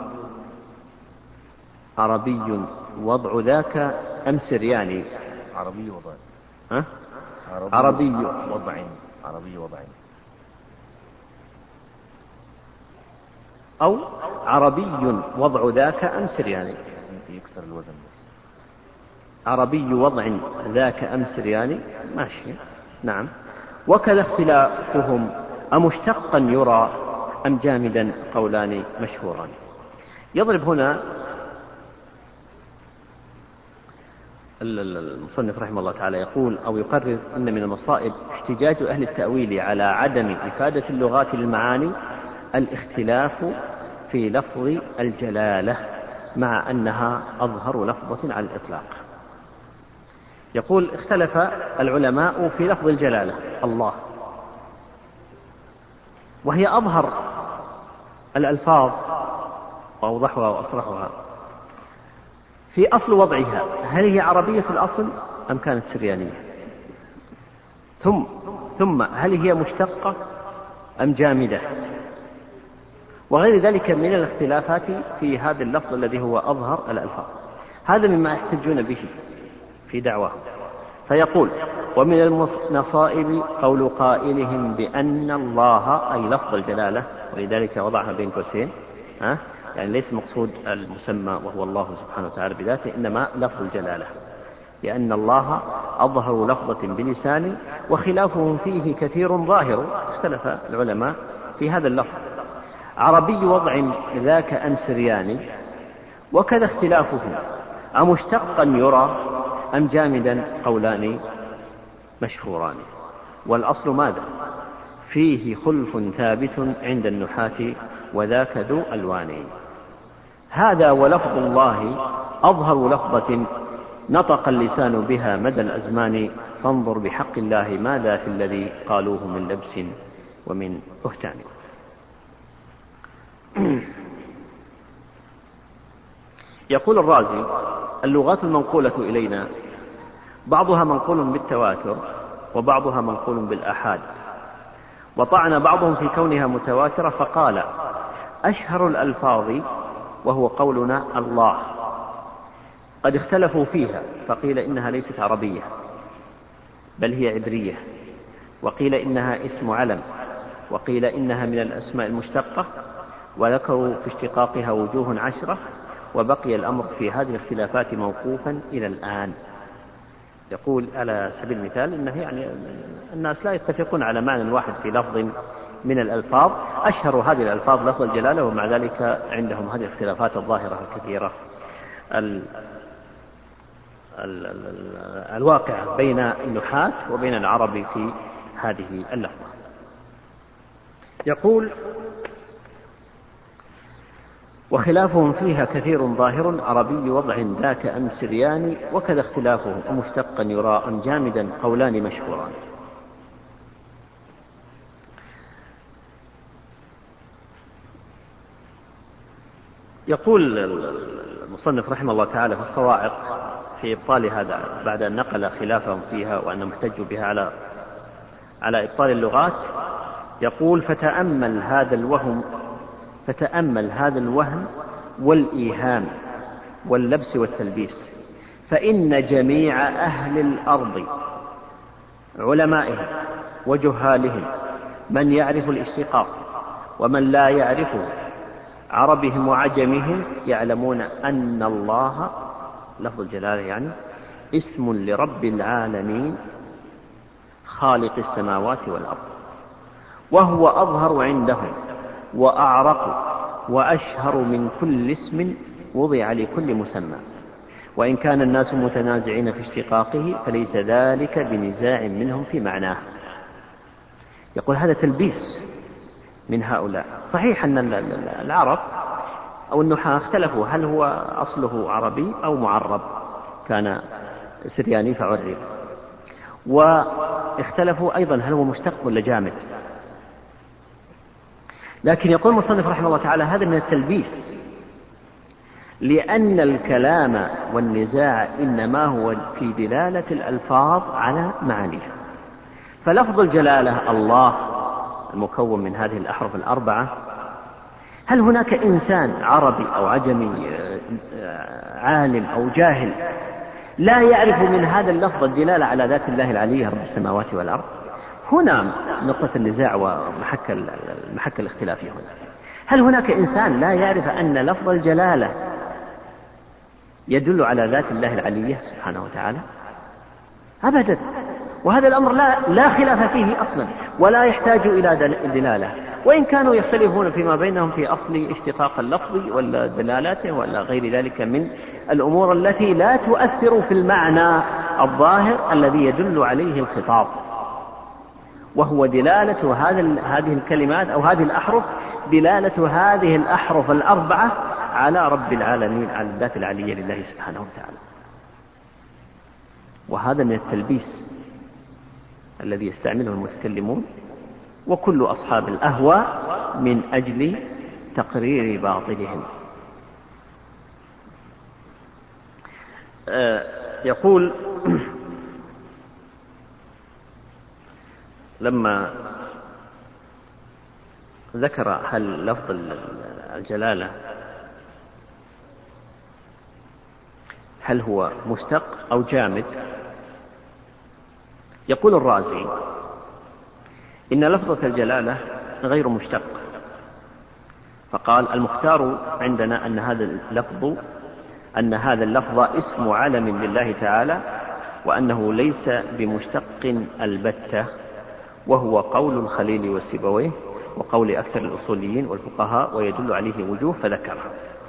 عربي وضع ذاك أم سرياني. عربي وضع ها؟ عربي, عربي وضع عربي وضع أو عربي وضع ذاك أم سرياني، يكسر الوزن بس. عربي وضع ذاك أم سرياني، ماشي. نعم. وكذا اختلافهم أمشتقا يرى أم جامدا، قولان مشهوران. يضرب هنا المصنف رحمه الله تعالى يقول أو يقرر أن من المصائب احتجاج أهل التأويل على عدم إفادة اللغات للمعاني الاختلاف في لفظ الجلالة، مع أنها أظهر لفظة على الإطلاق. يقول: اختلف العلماء في لفظ الجلالة الله، وهي أظهر الألفاظ وأوضحها وأصرحها. في أصل وضعها هل هي عربية الأصل أم كانت سريانية؟ ثم ثم هل هي مشتقة أم جامدة، وغير ذلك من الاختلافات في هذا اللفظ الذي هو أظهر الألفاظ. هذا مما يحتجون به في دعواهم. فيقول: ومن المصائب قول قائلهم بأن الله، أي لفظ الجلالة، ولذلك وضعها بين قوسين، ها؟ يعني ليس مقصود المسمى وهو الله سبحانه وتعالى بذاته، إنما لفظ الجلالة، لأن الله أظهر لفظة بلسانه وخلافهم فيه كثير ظاهر. اختلف العلماء في هذا اللفظ: عربي وضع ذاك أم سرياني، وكذا اختلافهم أمشتقا يرى أم جامدا، قولان مشهوران. والأصل ماذا؟ فيه خلف ثابت عند النحاة، وذاك ذو ألوان. هذا ولفظ الله أظهر لفظة نطق اللسان بها مدى الأزمان، فانظر بحق الله ماذا في الذي قالوه من لبس ومن بهتان. يقول الرازي: اللغات المنقولة إلينا بعضها منقول بالتواتر، وبعضها منقول بالآحاد، وطعن بعضهم في كونها متواترة فقال: أشهر الألفاظ وهو قولنا الله قد اختلفوا فيها، فقيل إنها ليست عربية بل هي عبرية، وقيل إنها اسم علم، وقيل إنها من الأسماء المشتقة، وذكروا في اشتقاقها وجوه عشرة، وبقي الأمر في هذه الاختلافات موقوفا إلى الآن. يقول على سبيل المثال إنه يعني الناس لا يتفقون على معنى واحد في لفظ من الألفاظ، أشهر هذه الألفاظ لفظ الجلالة، ومع ذلك عندهم هذه الاختلافات الظاهرة الكثيرة ال ال ال الواقعة بين النحاة وبين العرب في هذه اللفظة. يقول: وخلافهم فيها كثير ظاهر، عربي وضع ذاك أم سرياني، وكذا اختلافهم أمشتقا يرى أم جامدا، قولان مشهوران. يقول المصنف رحمه الله تعالى في الصواعق في إبطال هذا، بعد أن نقل خلافهم فيها وأنهم احتجوا بها على على إبطال اللغات، يقول: فتأمل هذا الوهم فتأمل هذا الوهم والإيهام واللبس والتلبيس، فإن جميع أهل الأرض علمائهم وجهالهم، من يعرف الاشتقاق ومن لا يعرفه، عربهم وعجمهم، يعلمون أن الله لفظ الجلالة يعني اسم لرب العالمين خالق السماوات والأرض، وهو أظهر عندهم وأعرق وأشهر من كل اسم وضع لكل مسمى، وإن كان الناس متنازعين في اشتقاقه فليس ذلك بنزاع منهم في معناه. يقول هذا تلبيس من هؤلاء. صحيح أن العرب أو النحاة اختلفوا هل هو أصله عربي أو معرب، كان سرياني فعرب، واختلفوا أيضا هل هو مشتق ولا جامد. لكن يقول المصنف رحمه الله تعالى هذا من التلبيس، لأن الكلام والنزاع إنما هو في دلالة الألفاظ على معانيها. فلفظ الجلالة الله المكون من هذه الأحرف الأربعة، هل هناك إنسان عربي أو عجمي عالم أو جاهل لا يعرف من هذا اللفظ الدلالة على ذات الله العلية رب السماوات والأرض؟ هنا نقطة النزاع ومحك المحك الاختلاف هنا. هل هناك إنسان لا يعرف أن لفظ الجلالة يدل على ذات الله العلية سبحانه وتعالى؟ أبدا. وهذا الأمر لا, لا خلاف فيه أصلا ولا يحتاج إلى دلالة، وإن كانوا يختلفون فيما بينهم في أصل اشتقاق اللفظ ولا دلالاته ولا غير ذلك من الأمور التي لا تؤثر في المعنى الظاهر الذي يدل عليه الخطاب، وهو دلالة هذه الكلمات أو هذه الأحرف، دلالة هذه الأحرف الأربعة على رب العالمين، على الذات العلية لله سبحانه وتعالى. وهذا من التلبيس الذي يستعمله المتكلمون وكل أصحاب الأهواء من أجل تقرير باطلهم. آه يقول لما ذكر هل لفظ الجلالة هل هو مشتق أو جامد، يقول الرازي إن لفظة الجلالة غير مشتق، فقال المختار عندنا أن هذا اللفظ أن هذا اللفظ اسم علم لله تعالى، وأنه ليس بمشتق البتة، وهو قول الخليل والسيبويه وقول أكثر الأصوليين والفقهاء، ويدل عليه وجوه فذكرها.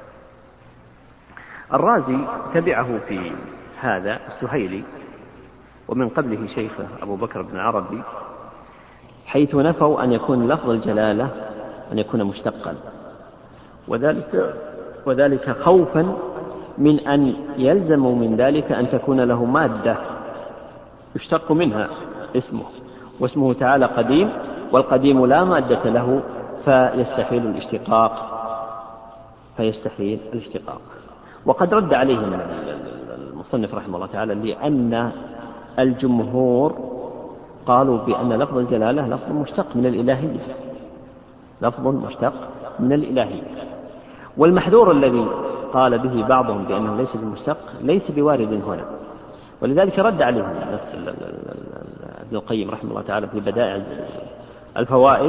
الرازي تبعه في هذا السهيلي، ومن قبله شيخه أبو بكر بن عربي، حيث نفوا أن يكون لفظ الجلالة أن يكون مشتقا، وذلك, وذلك خوفا من أن يلزموا من ذلك أن تكون له مادة يشتق منها اسمه، واسمه تعالى قديم، والقديم لا مادة له فيستحيل الاشتقاق فيستحيل الاشتقاق وقد رد عليهم المصنف رحمه الله تعالى لأن الجمهور قالوا بأن لفظ الجلالة لفظ مشتق من الإلهية، لفظ مشتق من الإلهية، والمحذور الذي قال به بعضهم بأنه ليس بمشتق ليس بوارد هنا، ولذلك رد عليهم نفس ابن القيم رحمه الله تعالى في بدائع الفوائد،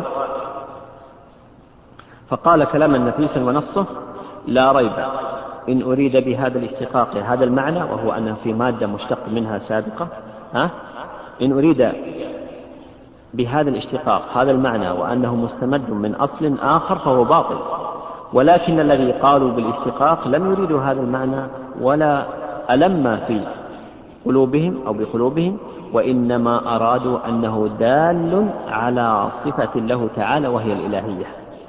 فقال كلاما نفيسا ونصه: لا ريب إن أريد بهذا الاشتقاق هذا المعنى، وهو أنه في مادة مشتق منها سابقة، ها؟ إن أريد بهذا الاشتقاق هذا المعنى وأنه مستمد من أصل آخر فهو باطل، ولكن الذي قالوا بالاشتقاق لم يريدوا هذا المعنى ولا ألم في قلوبهم أو بقلوبهم، وإنما أرادوا أنه دال على صفة له تعالى وهي الإلهية،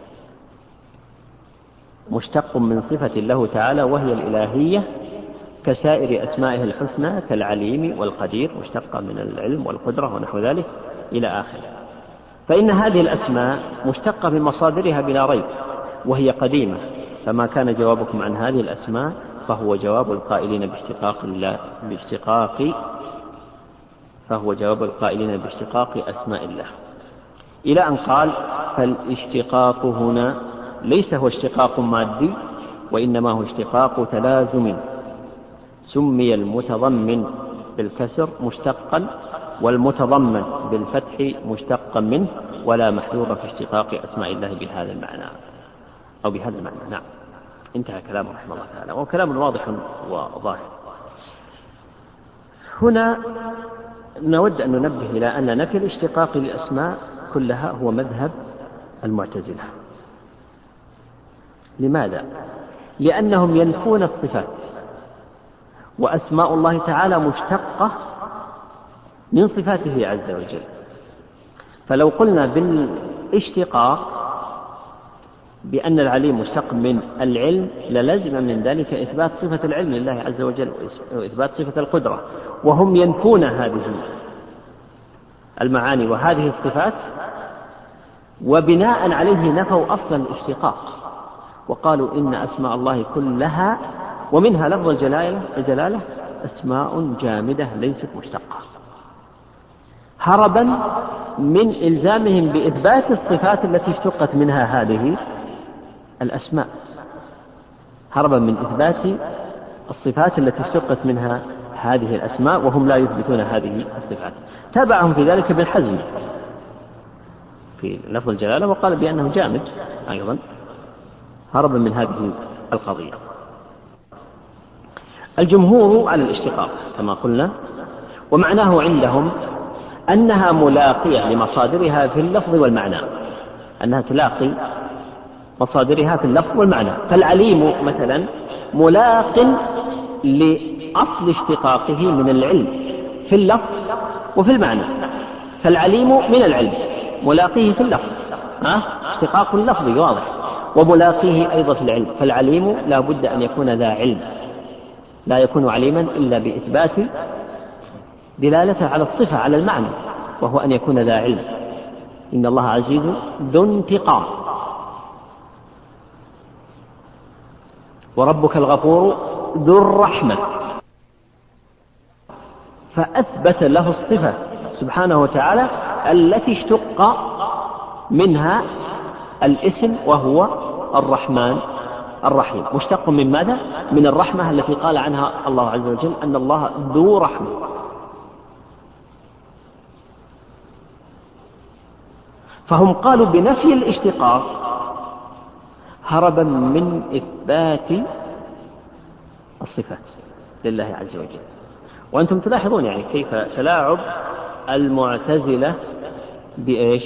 مشتق من صفة له تعالى وهي الإلهية كسائر أسمائه الحسنى كالعليم والقدير، مشتقة من العلم والقدرة ونحو ذلك إلى آخره. فإن هذه الأسماء مشتقة من مصادرها بلا ريب، وهي قديمة، فما كان جوابكم عن هذه الأسماء فهو جواب القائلين باشتقاق الله باشتقاق فهو جواب القائلين باشتقاق أسماء الله، إلى أن قال: فالاشتقاق هنا ليس هو اشتقاق مادي، وإنما هو اشتقاق تلازم، سمي المتضمن بالكسر مشتقا، والمتضمن بالفتح مشتقا منه، ولا محذور في اشتقاق أسماء الله بهذا المعنى أو بهذا المعنى. نعم، انتهى كلامه رحمه الله تعالى، وهو كلام واضح وظاهر. هنا نود أن ننبه إلى أن نفي الاشتقاق للأسماء كلها هو مذهب المعتزلة. لماذا؟ لأنهم ينفون الصفات، وأسماء الله تعالى مشتقة من صفاته عز وجل، فلو قلنا بالاشتقاق بأن العليم مشتق من العلم للزم من ذلك إثبات صفة العلم لله عز وجل وإثبات صفة القدرة، وهم ينفون هذه المعاني وهذه الصفات، وبناء عليه نفوا أصل الاشتقاق، وقالوا إن أسماء الله كلها ومنها لفظ الجلالة, الجلالة أسماء جامدة ليست مشتقة، هربا من إلزامهم بإثبات الصفات التي اشتقت منها هذه الأسماء، هربا من إثبات الصفات التي اشتقت منها هذه الأسماء، وهم لا يثبتون هذه الصفات. تابعهم في ذلك ابن حزم في لفظ الجلالة وقال بأنه جامد أيضا، هربا من هذه القضية. الجمهور على الاشتقاق كما قلنا، ومعناه عندهم أنها ملاقية لمصادرها في اللفظ والمعنى، أنها تلاقي مصادرها في اللفظ والمعنى. فالعليم مثلا ملاق لأصل اشتقاقه من العلم في اللفظ وفي المعنى، فالعليم من العلم ملاقيه في اللفظ، ها؟ اشتقاق اللفظ واضح، وملاقيه أيضا في العلم، فالعليم لا بد أن يكون ذا علم، لا يكون عليما إلا بإثبات دلالته على الصفة على المعنى، وهو أن يكون ذا علم. إن الله عزيز ذو انتقام، وربك الغفور ذو الرحمة، فأثبت له الصفة سبحانه وتعالى التي اشتق منها الاسم وهو الرحمن الرحيم. مشتق من ماذا؟ من الرحمة التي قال عنها الله عز وجل أن الله ذو رحمة. فهم قالوا بنفي الاشتقاق هربا من إثبات الصفات لله عز وجل. وأنتم تلاحظون يعني كيف تلاعب المعتزلة بإيش؟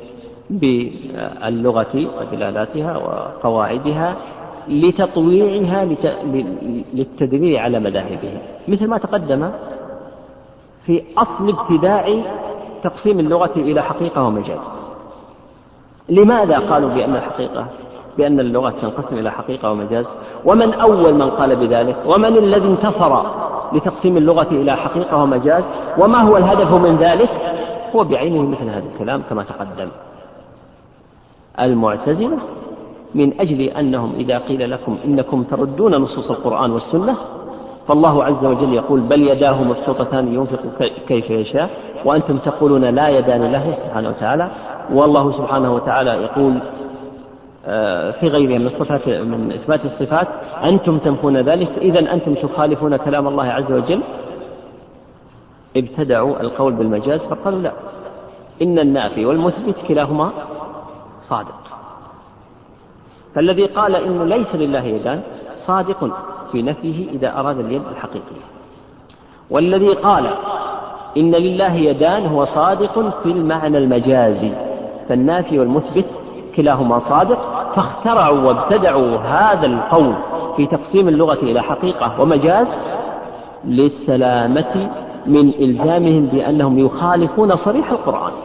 باللغة ودلالاتها وقواعدها لتطويعها للتدليل على مذاهبهم، مثل ما تقدم في أصل ابتداع تقسيم اللغة إلى حقيقة ومجاز. لماذا قالوا بأن الحقيقة بأن اللغة تنقسم إلى حقيقة ومجاز؟ ومن أول من قال بذلك؟ ومن الذي انتصر لتقسيم اللغة إلى حقيقة ومجاز؟ وما هو الهدف من ذلك؟ هو بعينه مثل هذا الكلام كما تقدم. المعتزلة من أجل أنهم إذا قيل لكم إنكم تردون نصوص القرآن والسنة، فالله عز وجل يقول بل يداه مبسوطتان ينفق كيف يشاء، وأنتم تقولون لا يدان له سبحانه وتعالى، والله سبحانه وتعالى يقول في غيرها من الصفات من إثبات الصفات أنتم تنفون ذلك، إذن أنتم تخالفون كلام الله عز وجل. ابتدعوا القول بالمجاز فقالوا لا، إن النافي والمثبت كلاهما صادق. فالذي قال إن ليس لله يدان صادق في نفيه إذا أراد اليد الحقيقية، والذي قال إن لله يدان هو صادق في المعنى المجازي. فالنافي والمثبت كلاهما صادق، فاخترعوا وابتدعوا هذا القول في تقسيم اللغة إلى حقيقة ومجاز للسلامة من إلزامهم بأنهم يخالفون صريح القرآن.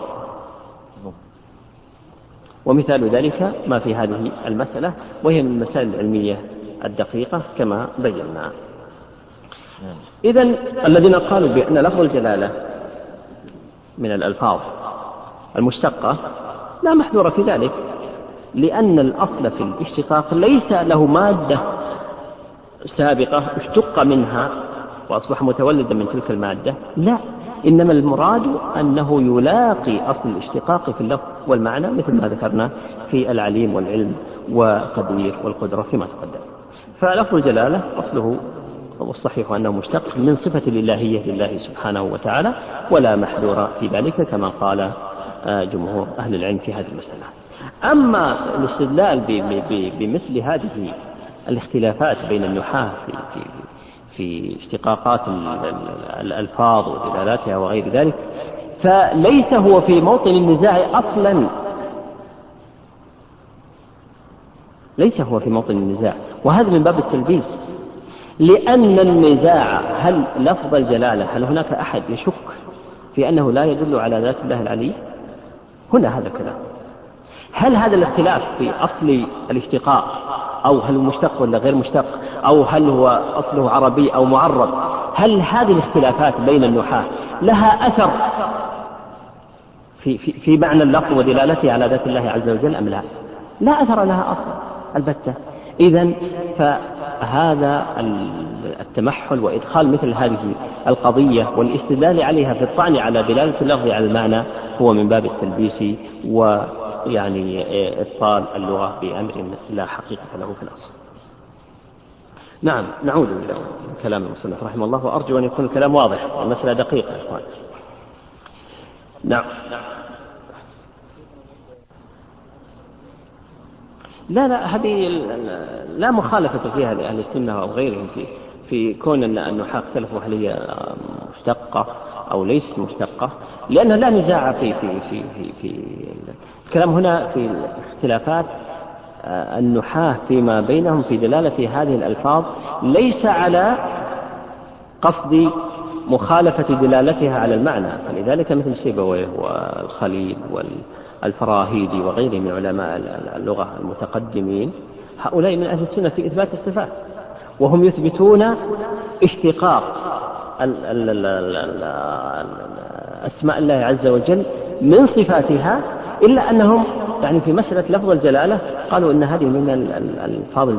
ومثال ذلك ما في هذه المسألة، وهي من المسائل العلمية الدقيقة كما بينا. إذن الذين قالوا بأن لفظ الجلالة من الألفاظ المشتقة لا محذور في ذلك، لأن الأصل في الاشتقاق ليس له مادة سابقة اشتق منها وأصبح متولدا من تلك المادة، لا، إنما المراد أنه يلاقي أصل الاشتقاق في اللفظ والمعنى، مثل ما ذكرنا في العليم والعلم وقدير والقدرة فيما تقدم. فلفظ الجلالة أصله والصحيح أنه مشتق من صفة الإلهية لله سبحانه وتعالى، ولا محذور في ذلك كما قال جمهور أهل العلم في هذه المسألة. أما الاستدلال بمثل هذه الاختلافات بين النحاة في, في, في اشتقاقات الألفاظ ودلالاتها وغير ذلك، فليس هو في موطن النزاع أصلا، ليس هو في موطن النزاع، وهذا من باب التلبيس. لأن النزاع هل لفظ الجلالة هل هناك أحد يشك في أنه لا يدل على ذات الله العلي؟ هنا هذا الكلام. هل هذا الاختلاف في أصل الاشتقاق، أو هل مشتق ولا غير مشتق، أو هل هو أصله عربي أو معرب، هل هذه الاختلافات بين النحاة لها أثر في, في, في معنى اللفظ ودلالته على ذات الله عز وجل أم لا؟ لا أثر لها أصلا البتة. إذن فهذا التمحل وإدخال مثل هذه القضية والاستدلال عليها في الطعن على دلالة اللفظ على المعنى هو من باب التلبيس ويعني إبطال اللغة بأمر لا حقيقة له في الأصل. نعم، نعود إلى كلام المصنف رحمه الله، وأرجو أن يكون الكلام واضح والمسألة دقيقة يا إخوان. نعم. لا لا هذه لا مخالفة فيها لأهل السنة أو غيرهم في في كون أن النحاة اختلفوا هل هي مشتقة أو ليست مشتقة، لأن لا نزاع في في في في, في الكلام هنا في اختلافات النحاة فيما بينهم في دلالة هذه الألفاظ، ليس على قصد مخالفة دلالتها على المعنى. فلذلك مثل سيبويه والخليل والفراهيدي وغيرهم من علماء اللغة المتقدمين، هؤلاء من أهل السنة في إثبات الصفات، وهم يثبتون اشتقاق أسماء الله عز وجل من صفاتها، إلا أنهم يعني في مسألة لفظ الجلالة قالوا إن هذه من الألفاظ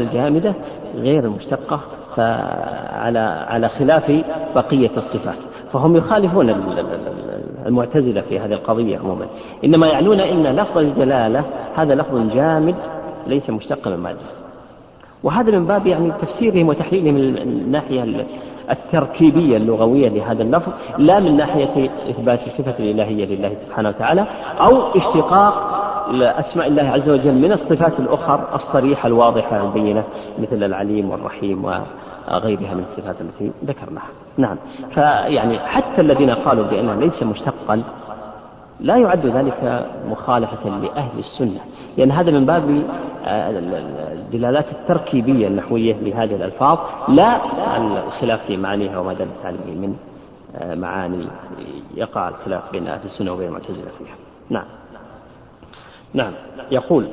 الجامدة غير المشتقة، فعلى على خلاف بقية الصفات. فهم يخالفون المعتزلة في هذه القضية عموما، إنما يعنون إن لفظ الجلالة هذا لفظ جامد ليس مشتقا من مادة، وهذا من باب يعني تفسيرهم وتحليلهم من الناحية التركيبية اللغوية لهذا اللفظ، لا من ناحية إثبات صفة الإلهية لله سبحانه وتعالى أو اشتقاق لأسماء الله عز وجل من الصفات الأخرى الصريحة الواضحة البينة مثل العليم والرحيم وغيرها من الصفات التي ذكرناها. نعم، فيعني حتى الذين قالوا بأنه ليس مشتقا لا يعد ذلك مخالفة لأهل السنة، لأن هذا من باب الدلالات التركيبية النحوية لهذه الألفاظ، لا الخلاف في معانيها وما دلت عليه من معاني يقع الخلاف بين أهل السنة وبين المعتزلة فيها. نعم نعم يقول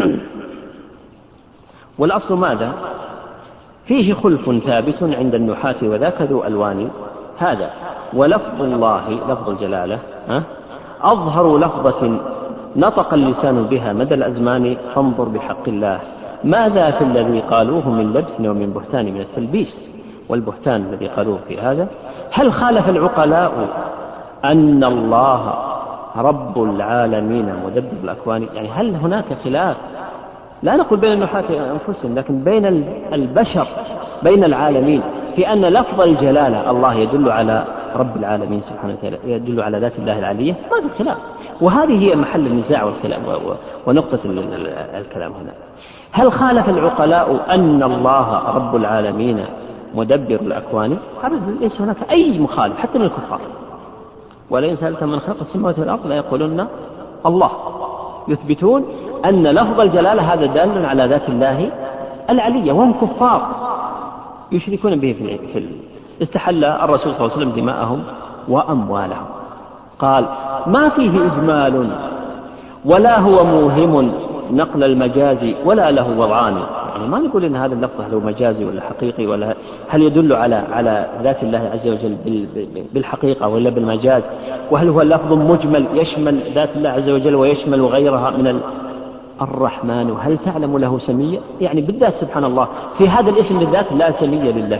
والأصل ماذا؟ فيه خلف ثابت عند النحاة وذاك ذو ألوان هذا، ولفظ الله لفظ الجلالة أظهر لفظة نطق اللسان بها مدى الأزمان، فانظر بحق الله ماذا في الذي قالوه من لبس ومن بهتان من التلبيس. والبهتان الذي قالوه في هذا، هل خالف العقلاء أن الله رب العالمين مدبر الأكوان؟ يعني هل هناك خلاف، لا نقول بين النحاة أنفسهم، لكن بين البشر بين العالمين، في أن لفظ الجلالة الله يدل على رب العالمين سبحانه وتعالى، يدل على ذات الله العالية، ما في خلاف. وهذه هي محل النزاع والكلام ونقطة الكلام هنا. هل خالف العقلاء أن الله رب العالمين مدبر الأكوان؟ هذا ليس هناك أي مخالف حتى من الكفار. ولئن سألتم من خلق السماوات والأرض لا يقولون الله، يثبتون أن لفظ الجلالة هذا دال على ذات الله العلية، وهم كفار يشركون به في ال... استحل الرسول صلى الله عليه وسلم دماءهم وأموالهم، قال ما فيه إجمال ولا هو موهم نقل المجاز ولا له وضعان. يعني ما نقول إن هذا اللفظ له مجازي ولا حقيقي، ولا هل يدل على على ذات الله عز وجل بالحقيقة ولا بالمجاز، وهل هو لفظ مجمل يشمل ذات الله عز وجل ويشمل غيرها من الرحمن هل تعلم له سمية؟ يعني بالذات سبحان الله في هذا الاسم بالذات لا سمية لله.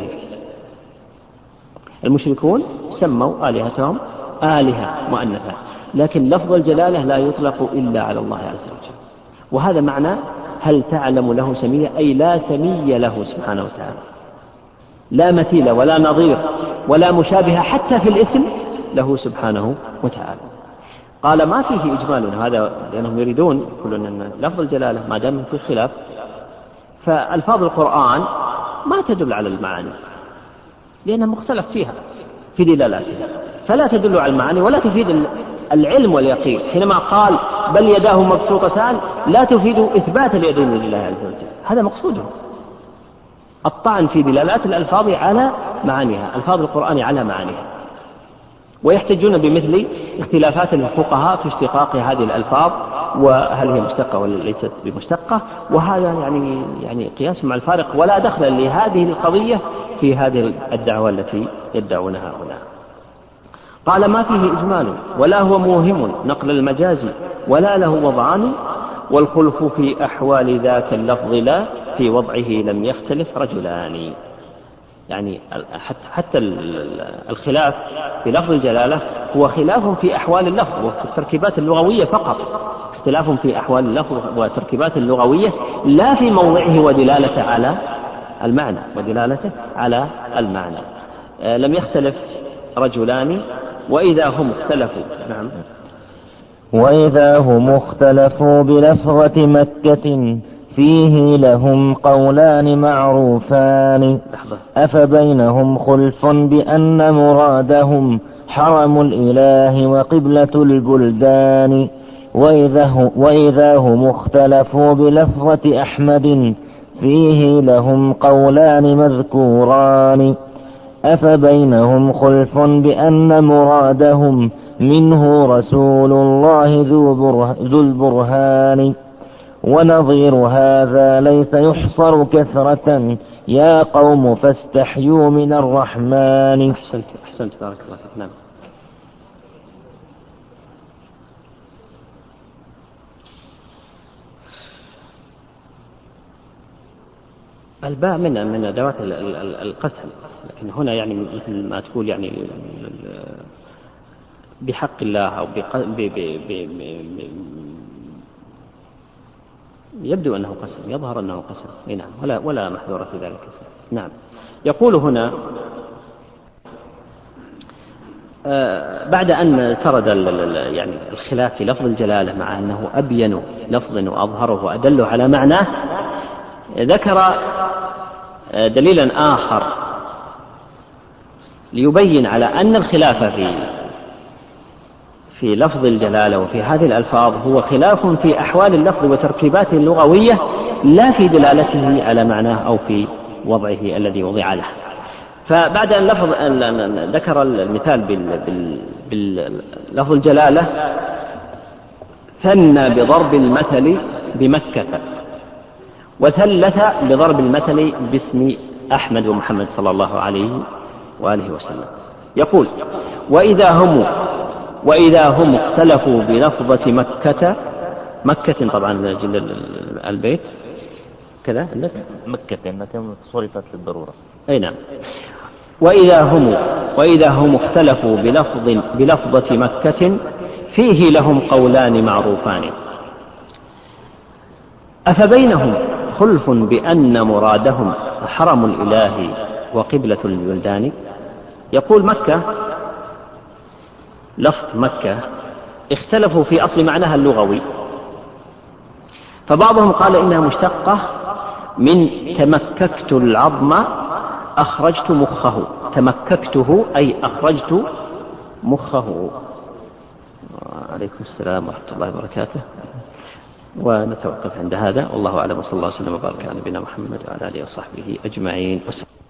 المشركون سموا آلهتهم آلهة مؤنثة، لكن لفظ الجلالة لا يطلق إلا على الله عز وجل، وهذا معنى هل تعلم له سمية، أي لا سمي له سبحانه وتعالى، لا مثيل ولا نظير ولا مشابه حتى في الاسم له سبحانه وتعالى. قال ما فيه إجمال، هذا لأنهم يريدون يقولون أن لفظ الجلالة ما دام في خلاف فألفاظ القرآن ما تدل على المعاني لأنها مختلف فيها في دلالاتها، فلا تدل على المعاني ولا تفيد العلم واليقين. حينما قال بل يداه مبسوطتان لا تفيد إثبات اليدين لله عز وجل، هذا مقصوده الطعن في دلالات الألفاظ على معانيها، ألفاظ القرآن على معانيها، ويحتجون بمثل اختلافات الفقهاء في اشتقاق هذه الألفاظ وهل هي مشتقة ولا ليست بمشتقة، وهذا يعني يعني قياس مع الفارق ولا دخل لهذه القضية في هذه الدعوة التي يدعونها هنا. قال ما فيه إجمال ولا هو موهم نقل المجاز ولا له وضعان، والخلف في أحوال ذاك اللفظ لا في وضعه لم يختلف رجلان. يعني حتى, حتى الخلاف في لفظ الجلالة هو خلاف في أحوال اللفظ وفي التركيبات اللغوية فقط، اختلاف في أحوال اللفظ وتركيبات اللغوية لا في موضعه ودلالته على المعنى ودلالته على المعنى. لم يختلف رجلان وإذا هم اختلفوا. نعم. وإذا هم اختلفوا بلفظة مكة فيه لهم قولان معروفان، أفبينهم خلف بأن مرادهم حرم الإله وقبلة البلدان. وإذا هم اختلفوا بلفظة أحمد فيه لهم قولان مذكوران، أفبينهم خلف بأن مرادهم منه رسول الله ذو البرهان. ونظير هذا ليس يحصر كثرة يا قوم فاستحيوا من الرحمن. أحسنت أحسنت بارك الله فيك. نعم. الباء من من أدوات القسم، لكن هنا يعني مثل ما تقول يعني بحق الله أو بق... ب... ب... ب... ب... يبدو أنه قسم، يظهر أنه قسم، نعم، ولا ولا محذور في ذلك. نعم. يقول هنا آه بعد أن سرد يعني الخلاف في لفظ الجلالة مع أنه أبين لفظ وأظهره وأدله على معناه، ذكر آه دليلا آخر ليبين على أن الخلاف في في لفظ الجلالة وفي هذه الألفاظ هو خلاف في أحوال اللفظ وتركيباته اللغوية، لا في دلالته على معناه أو في وضعه الذي وضع له. فبعد أن لفظ أن ذكر المثال باللفظ الجلالة، ثنى بضرب المثل بمكة، وثلث بضرب المثل باسم أحمد ومحمد صلى الله عليه وآله وسلم. يقول: وإذا هم وإذا هم اختلفوا بلفظة مكة، مكة طبعا البيت كذا عندك مكة لأنها صرفت للضرورة. أي نعم. وإذا هم وإذا هم اختلفوا بلفظ بلفظة مكة فيه لهم قولان معروفان، أفبينهم خلف بأن مرادهم حرم الإله وقبلة البلدان. يقول مكة، لفظ مكة اختلفوا في أصل معناها اللغوي، فبعضهم قال إنها مشتقة من تمككت العظم أخرجت مخه، تمككته أي أخرجت مخه. عليكم السلام ورحمة الله وبركاته. ونتوقف عند هذا، والله أعلم، وصلى الله وسلم وبارك على نبينا محمد وعلى آله وصحبه أجمعين.